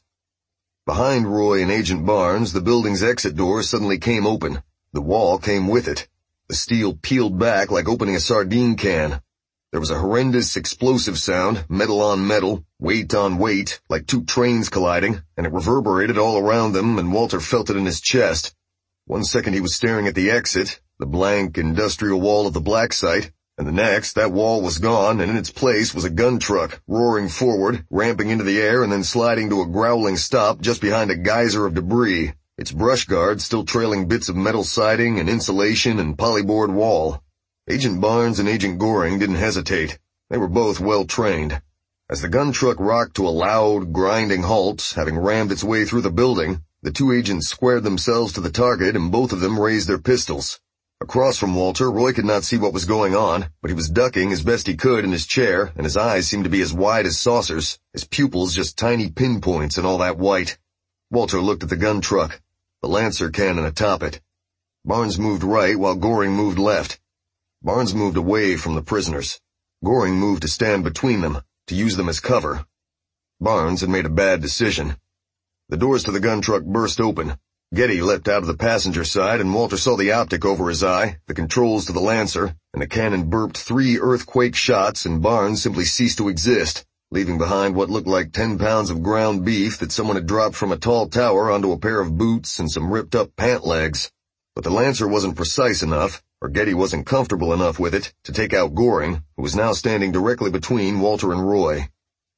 Behind Roy and Agent Barnes, the building's exit door suddenly came open. The wall came with it. The steel peeled back like opening a sardine can. There was a horrendous explosive sound, metal on metal, weight on weight, like two trains colliding, and it reverberated all around them, and Walter felt it in his chest. 1 second he was staring at the exit, the blank industrial wall of the black site, and the next that wall was gone, and in its place was a gun truck, roaring forward, ramping into the air, and then sliding to a growling stop just behind a geyser of debris, its brush guard still trailing bits of metal siding and insulation and polyboard wall. Agent Barnes and Agent Goring didn't hesitate. They were both well trained. As the gun truck rocked to a loud, grinding halt, having rammed its way through the building, the two agents squared themselves to the target and both of them raised their pistols. Across from Walter, Roy could not see what was going on, but he was ducking as best he could in his chair, and his eyes seemed to be as wide as saucers, his pupils just tiny pinpoints in all that white. Walter looked at the gun truck, the Lancer cannon atop it. Barnes moved right while Goring moved left. Barnes moved away from the prisoners. Goring moved to stand between them, to use them as cover. Barnes had made a bad decision. The doors to the gun truck burst open. Getty leapt out of the passenger side, and Walter saw the optic over his eye, the controls to the Lancer, and the cannon burped 3 earthquake shots, and Barnes simply ceased to exist, leaving behind what looked like 10 pounds of ground beef that someone had dropped from a tall tower onto a pair of boots and some ripped-up pant legs. But the Lancer wasn't precise enough, or Getty wasn't comfortable enough with it, to take out Goring, who was now standing directly between Walter and Roy.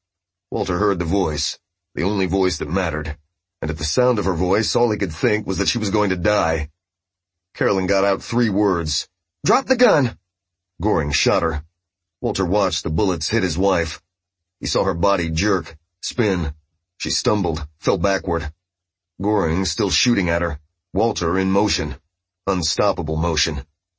Walter heard the voice, the only voice that mattered, and at the sound of her voice all he could think was that she was going to die. Carolyn got out 3 words. Drop the gun! Goring shot her. Walter watched the bullets hit his wife. He saw her body jerk, spin. She stumbled, fell backward. Goring still shooting at her. Walter in motion. Unstoppable motion.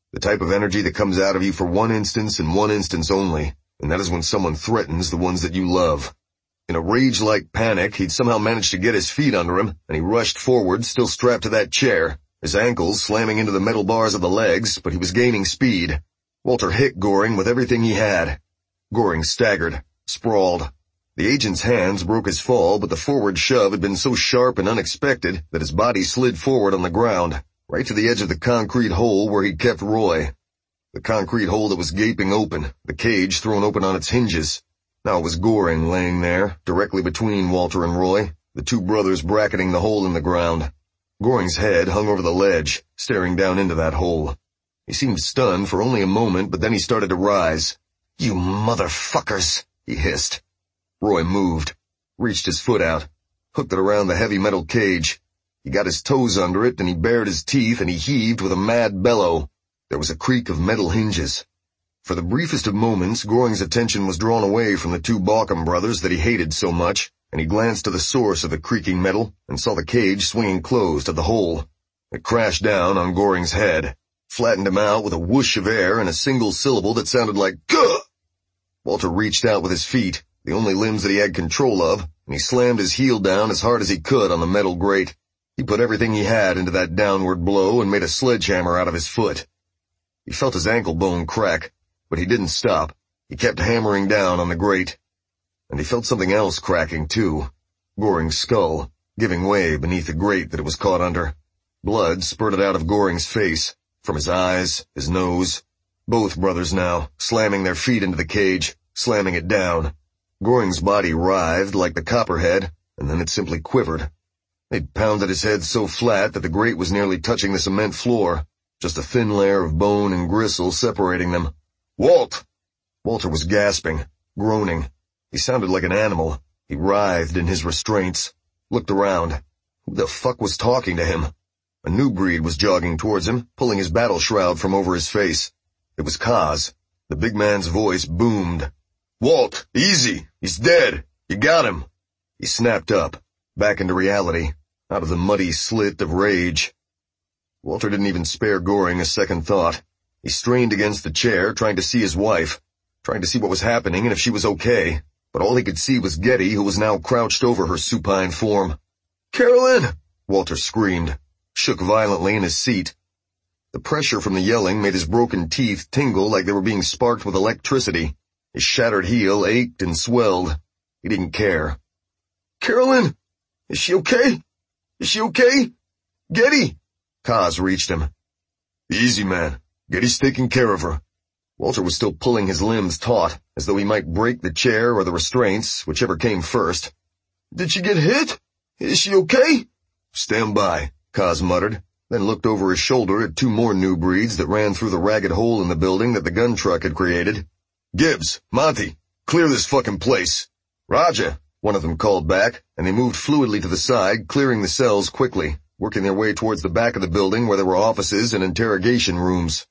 The type of energy that comes out of you for one instance and one instance only, and that is when someone threatens the ones that you love. In a rage-like panic, he'd somehow managed to get his feet under him, and he rushed forward, still strapped to that chair, his ankles slamming into the metal bars of the legs, but he was gaining speed. Walter hit Goring with everything he had. Goring staggered, sprawled. The agent's hands broke his fall, but the forward shove had been so sharp and unexpected that his body slid forward on the ground, right to the edge of the concrete hole where he'd kept Roy. The concrete hole that was gaping open, the cage thrown open on its hinges. Now it was Goring laying there, directly between Walter and Roy, the two brothers bracketing the hole in the ground. Goring's head hung over the ledge, staring down into that hole. He seemed stunned for only a moment, but then he started to rise. "You motherfuckers," he hissed. Roy moved, reached his foot out, hooked it around the heavy metal cage. He got his toes under it, and he bared his teeth, and he heaved with a mad bellow. There was a creak of metal hinges. For the briefest of moments, Goring's attention was drawn away from the two Balcom brothers that he hated so much, and he glanced to the source of the creaking metal and saw the cage swinging closed to the hole. It crashed down on Goring's head, flattened him out with a whoosh of air and a single syllable that sounded like "Gah!" Walter reached out with his feet, the only limbs that he had control of, and he slammed his heel down as hard as he could on the metal grate. He put everything he had into that downward blow and made a sledgehammer out of his foot. He felt his ankle bone crack, but he didn't stop. He kept hammering down on the grate. And he felt something else cracking, too. Goring's skull, giving way beneath the grate that it was caught under. Blood spurted out of Goring's face, from his eyes, his nose. Both brothers now, slamming their feet into the cage, slamming it down. Goring's body writhed like the copperhead, and then it simply quivered. They'd pounded his head so flat that the grate was nearly touching the cement floor, just a thin layer of bone and gristle separating them. "Walt!" Walter was gasping, groaning. He sounded like an animal. He writhed in his restraints, looked around. Who the fuck was talking to him? A new breed was jogging towards him, pulling his battle shroud from over his face. It was Kaz. The big man's voice boomed. "Walt, easy! He's dead! You got him!" He snapped up, back into reality, out of the muddy slit of rage. Walter didn't even spare Goring a second thought. He strained against the chair, trying to see his wife, trying to see what was happening and if she was okay, but all he could see was Getty, who was now crouched over her supine form. "Carolyn!" Walter screamed, shook violently in his seat. The pressure from the yelling made his broken teeth tingle like they were being sparked with electricity. His shattered heel ached and swelled. He didn't care. "Carolyn! Is she okay? Is she okay? Getty!" Kaz reached him. "Easy, man. Getty's taking care of her." Walter was still pulling his limbs taut, as though he might break the chair or the restraints, whichever came first. "Did she get hit? Is she okay?" "Stand by," Kaz muttered, then looked over his shoulder at two more new breeds that ran through the ragged hole in the building that the gun truck had created. "Gibbs, Monty, clear this fucking place." "Roger," one of them called back, and they moved fluidly to the side, clearing the cells quickly, working their way towards the back of the building where there were offices and interrogation rooms.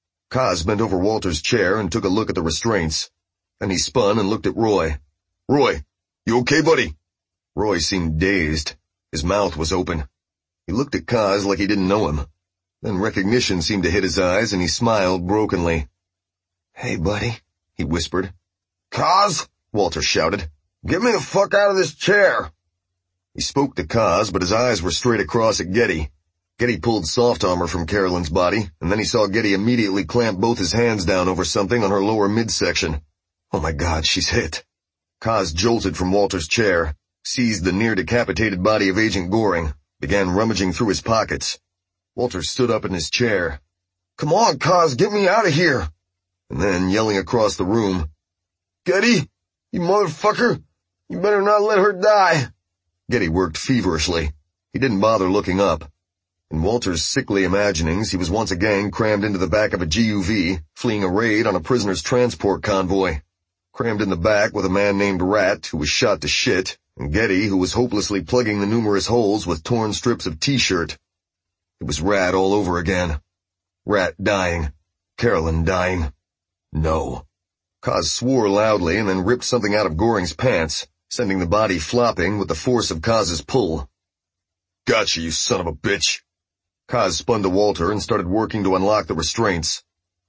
Kaz bent over Walter's chair and took a look at the restraints. Then he spun and looked at Roy. "Roy, you okay, buddy?" Roy seemed dazed. His mouth was open. He looked at Kaz like he didn't know him. Then recognition seemed to hit his eyes and he smiled brokenly. "Hey, buddy," he whispered. "Kaz!" Walter shouted. "Get me the fuck out of this chair!" He spoke to Kaz, but his eyes were straight across at Getty. Getty pulled soft armor from Carolyn's body, and then he saw Getty immediately clamp both his hands down over something on her lower midsection. Oh my God, she's hit. Kaz jolted from Walter's chair, seized the near-decapitated body of Agent Goring, began rummaging through his pockets. Walter stood up in his chair. "Come on, Kaz, get me out of here!" And then, yelling across the room, "Getty, you motherfucker, you better not let her die." Getty worked feverishly. He didn't bother looking up. In Walter's sickly imaginings, he was once again crammed into the back of a GUV, fleeing a raid on a prisoner's transport convoy. Crammed in the back with a man named Rat, who was shot to shit, and Getty, who was hopelessly plugging the numerous holes with torn strips of T-shirt. It was Rat all over again. Rat dying. Carolyn dying. No. Kaz swore loudly and then ripped something out of Goring's pants, sending the body flopping with the force of Kaz's pull. "Gotcha, you son of a bitch." Kaz spun to Walter and started working to unlock the restraints.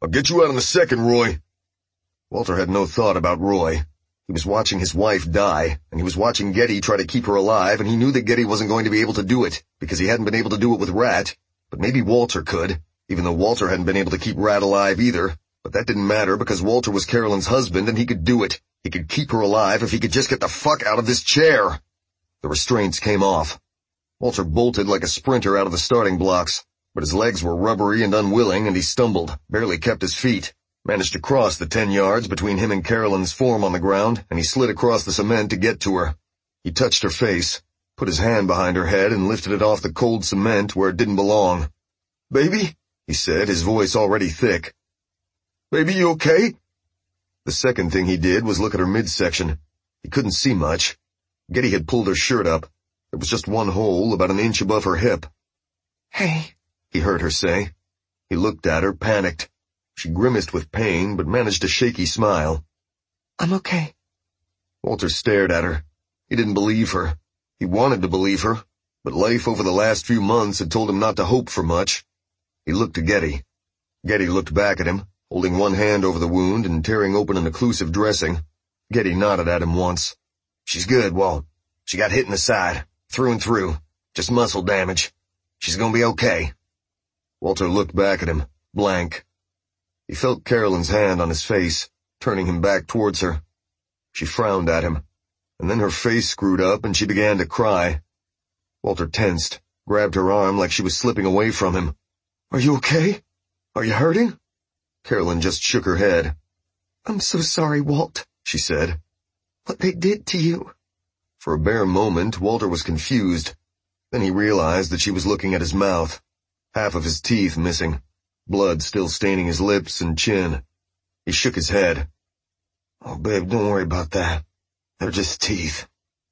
I'll get you out in a second, Roy. Walter had no thought about Roy. He was watching his wife die, and he was watching Getty try to keep her alive, and he knew that Getty wasn't going to be able to do it, because he hadn't been able to do it with Rat, but maybe Walter could, even though Walter hadn't been able to keep Rat alive either. But that didn't matter because Walter was Carolyn's husband and he could do it. He could keep her alive if he could just get the fuck out of this chair. The restraints came off. Walter bolted like a sprinter out of the starting blocks, but his legs were rubbery and unwilling and he stumbled, barely kept his feet, managed to cross the 10 yards between him and Carolyn's form on the ground, and he slid across the cement to get to her. He touched her face, put his hand behind her head and lifted it off the cold cement where it didn't belong. "Baby?" he said, his voice already thick. "Baby, you okay?" The second thing he did was look at her midsection. He couldn't see much. Getty had pulled her shirt up. There was just one hole about an inch above her hip. "Hey," he heard her say. He looked at her, panicked. She grimaced with pain, but managed a shaky smile. "I'm okay." Walter stared at her. He didn't believe her. He wanted to believe her, but life over the last few months had told him not to hope for much. He looked at Getty. Getty looked back at him, holding one hand over the wound and tearing open an occlusive dressing. Getty nodded at him once. "She's good, Walt. She got hit in the side, through and through. Just muscle damage. She's gonna be okay." Walter looked back at him, blank. He felt Carolyn's hand on his face, turning him back towards her. She frowned at him, and then her face screwed up and she began to cry. Walter tensed, grabbed her arm like she was slipping away from him. "Are you okay? Are you hurting?" Carolyn just shook her head. "I'm so sorry, Walt," she said. "What they did to you." For a bare moment, Walter was confused. Then he realized that she was looking at his mouth, half of his teeth missing, blood still staining his lips and chin. He shook his head. "Oh, babe, don't worry about that. They're just teeth."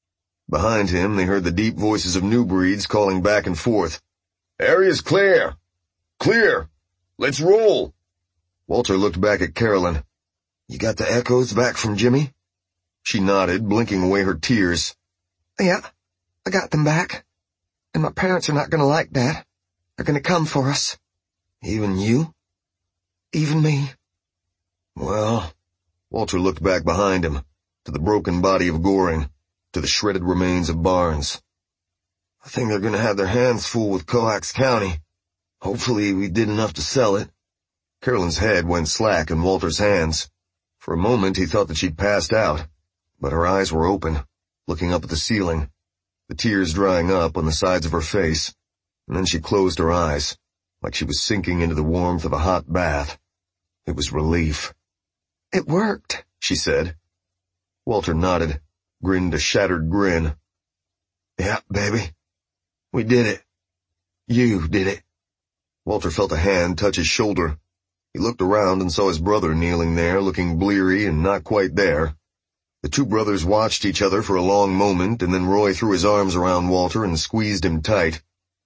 Behind him, they heard the deep voices of new breeds calling back and forth. "Area's clear! Clear! Let's roll!" Walter looked back at Carolyn. "You got the echoes back from Jimmy?" She nodded, blinking away her tears. "Yeah, I got them back. And my parents are not gonna like that. They're gonna come for us." "Even you?" "Even me." "Well," Walter looked back behind him, to the broken body of Goring, to the shredded remains of Barnes. "I think they're gonna have their hands full with Coax County. Hopefully we did enough to sell it." Carolyn's head went slack in Walter's hands. For a moment he thought that she'd passed out, but her eyes were open, looking up at the ceiling, the tears drying up on the sides of her face, and then she closed her eyes, like she was sinking into the warmth of a hot bath. It was relief. "It worked," she said. Walter nodded, grinned a shattered grin. "Yeah, baby. We did it. You did it." Walter felt a hand touch his shoulder. He looked around and saw his brother kneeling there, looking bleary and not quite there. The two brothers watched each other for a long moment, and then Roy threw his arms around Walter and squeezed him tight.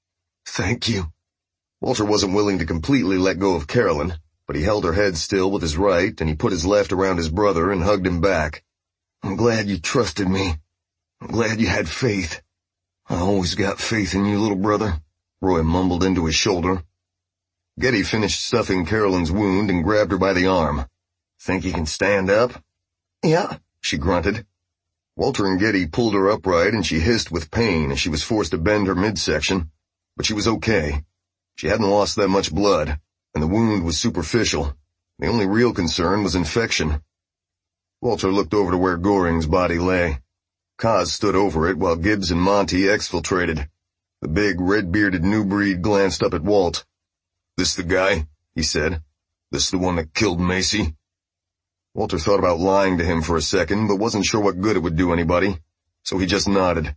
"Thank you." Walter wasn't willing to completely let go of Carolyn, but he held her head still with his right, and he put his left around his brother and hugged him back. "I'm glad you trusted me. I'm glad you had faith." "I always got faith in you, little brother," Roy mumbled into his shoulder. Getty finished stuffing Carolyn's wound and grabbed her by the arm. "Think you can stand up?" "Yeah," she grunted. Walter and Getty pulled her upright and she hissed with pain as she was forced to bend her midsection. But she was okay. She hadn't lost that much blood, and the wound was superficial. The only real concern was infection. Walter looked over to where Goring's body lay. Kaz stood over it while Gibbs and Monty exfiltrated. The big, red-bearded new breed glanced up at Walt. "This the guy?" he said. "This the one that killed Macy?" Walter thought about lying to him for a second, but wasn't sure what good it would do anybody, so he just nodded.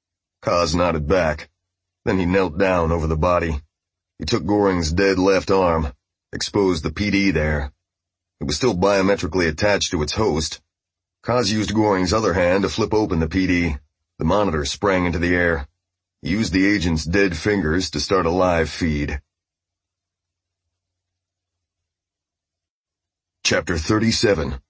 Kaz nodded back. Then he knelt down over the body. He took Goring's dead left arm, exposed the PD there. It was still biometrically attached to its host. Kaz used Goring's other hand to flip open the PD. The monitor sprang into the air. He used the agent's dead fingers to start a live feed. Chapter 37.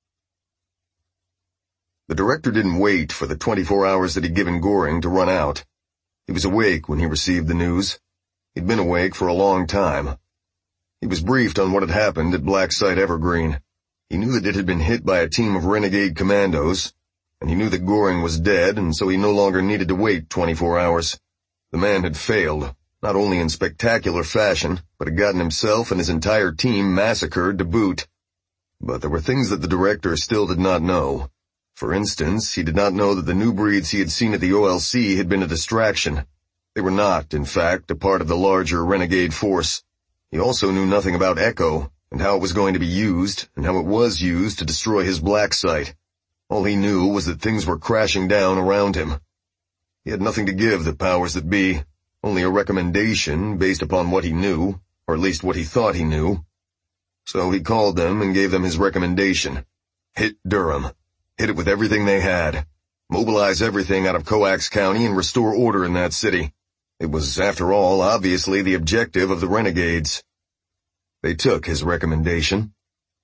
The director didn't wait for the 24 hours that he'd given Goring to run out. He was awake when he received the news. He'd been awake for a long time. He was briefed on what had happened at Black Site Evergreen. He knew that it had been hit by a team of renegade commandos, and he knew that Goring was dead, and so he no longer needed to wait 24 hours. The man had failed, not only in spectacular fashion, but had gotten himself and his entire team massacred to boot. But there were things that the director still did not know. For instance, he did not know that the new breeds he had seen at the OLC had been a distraction. They were not, in fact, a part of the larger renegade force. He also knew nothing about Echo, and how it was going to be used, and how it was used to destroy his Black Site. All he knew was that things were crashing down around him. He had nothing to give the powers that be, only a recommendation based upon what he knew, or at least what he thought he knew. So he called them and gave them his recommendation. Hit Durham. Hit it with everything they had. Mobilize everything out of Coax County and restore order in that city. It was, after all, obviously the objective of the renegades. They took his recommendation.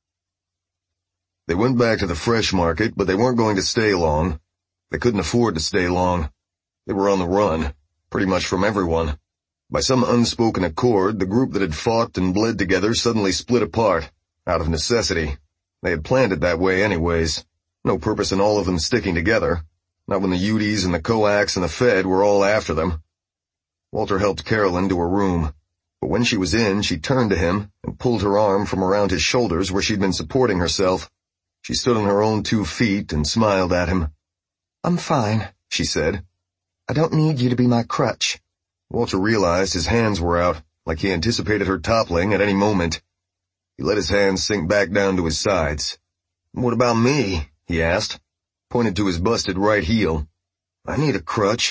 They went back to the Fresh Market, but they weren't going to stay long. They couldn't afford to stay long. They were on the run, pretty much from everyone. By some unspoken accord, the group that had fought and bled together suddenly split apart, out of necessity. They had planned it that way anyways. No purpose in all of them sticking together, not when the Uties and the Coax and the Fed were all after them. Walter helped Carolyn to her room, but when she was in, she turned to him and pulled her arm from around his shoulders where she'd been supporting herself. She stood on her own 2 feet and smiled at him. "I'm fine," she said. "I don't need you to be my crutch." Walter realized his hands were out, like he anticipated her toppling at any moment. He let his hands sink back down to his sides. "What about me?" he asked, pointed to his busted right heel. "I need a crutch."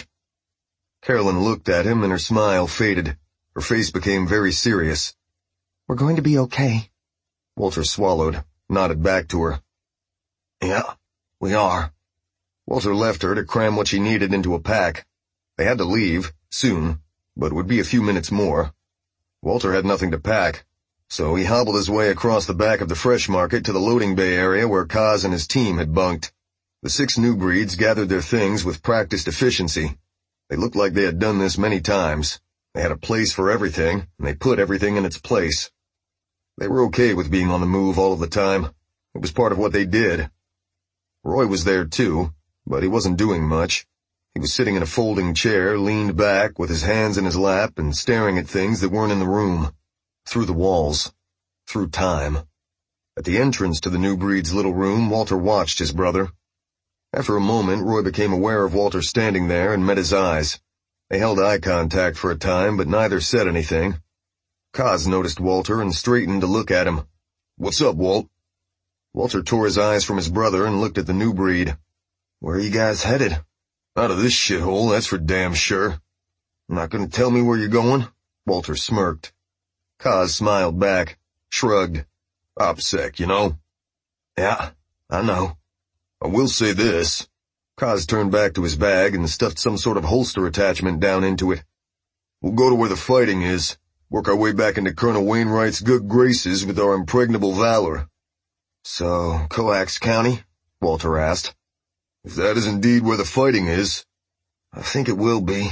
Carolyn looked at him and her smile faded. Her face became very serious. "We're going to be okay." Walter swallowed, nodded back to her. "Yeah, we are." Walter left her to cram what she needed into a pack. They had to leave, soon, but it would be a few minutes more. Walter had nothing to pack, so he hobbled his way across the back of the Fresh Market to the loading bay area where Kaz and his team had bunked. The 6 new breeds gathered their things with practiced efficiency. They looked like they had done this many times. They had a place for everything, and they put everything in its place. They were okay with being on the move all of the time. It was part of what they did. Roy was there too, but he wasn't doing much. He was sitting in a folding chair, leaned back, with his hands in his lap, and staring at things that weren't in the room. Through the walls. Through time. At the entrance to the new breed's little room, Walter watched his brother. After a moment, Roy became aware of Walter standing there and met his eyes. They held eye contact for a time, but neither said anything. Kaz noticed Walter and straightened to look at him. "What's up, Walt?" Walter tore his eyes from his brother and looked at the new breed. "Where are you guys headed?" "Out of this shithole, that's for damn sure." "Not gonna tell me where you're going?" Walter smirked. Kaz smiled back, shrugged. "OPSEC, you know?" "Yeah, I know." "I will say this." Kaz turned back to his bag and stuffed some sort of holster attachment down into it. "We'll go to where the fighting is, work our way back into Colonel Wainwright's good graces with our impregnable valor." "So, Coax County?" Walter asked. "If that is indeed where the fighting is." "I think it will be."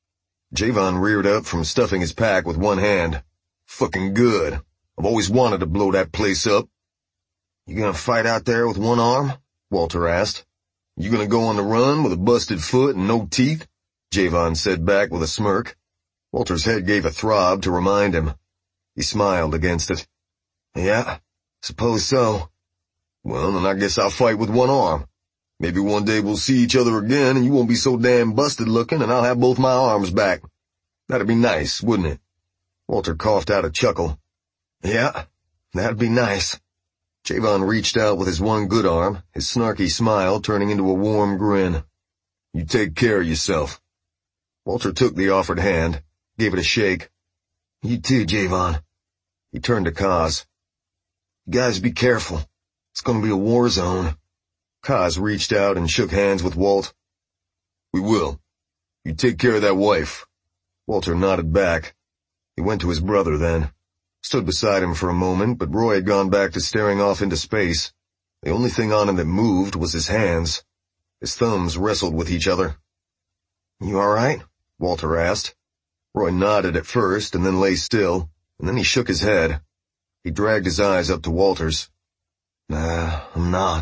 Javon reared up from stuffing his pack with one hand. "Fucking good. I've always wanted to blow that place up." "You gonna fight out there with one arm?" Walter asked. "You gonna go on the run with a busted foot and no teeth?" Javon said back with a smirk. Walter's head gave a throb to remind him. He smiled against it. "Yeah, suppose so." "Well, then I guess I'll fight with one arm. Maybe one day we'll see each other again and you won't be so damn busted looking and I'll have both my arms back. That'd be nice, wouldn't it?" Walter coughed out a chuckle. "Yeah, that'd be nice." Javon reached out with his one good arm, his snarky smile turning into a warm grin. "You take care of yourself." Walter took the offered hand, gave it a shake. "You too, Javon." He turned to Kaz. "You guys be careful. It's gonna be a war zone." Kaz reached out and shook hands with Walt. "We will. You take care of that wife." Walter nodded back. He went to his brother then. Stood beside him for a moment, but Roy had gone back to staring off into space. The only thing on him that moved was his hands. His thumbs wrestled with each other. "You all right?" Walter asked. Roy nodded at first and then lay still, and then he shook his head. He dragged his eyes up to Walter's. Nah, I'm not.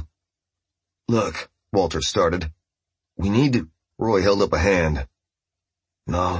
Look, Walter started. We need to... Roy held up a hand. No.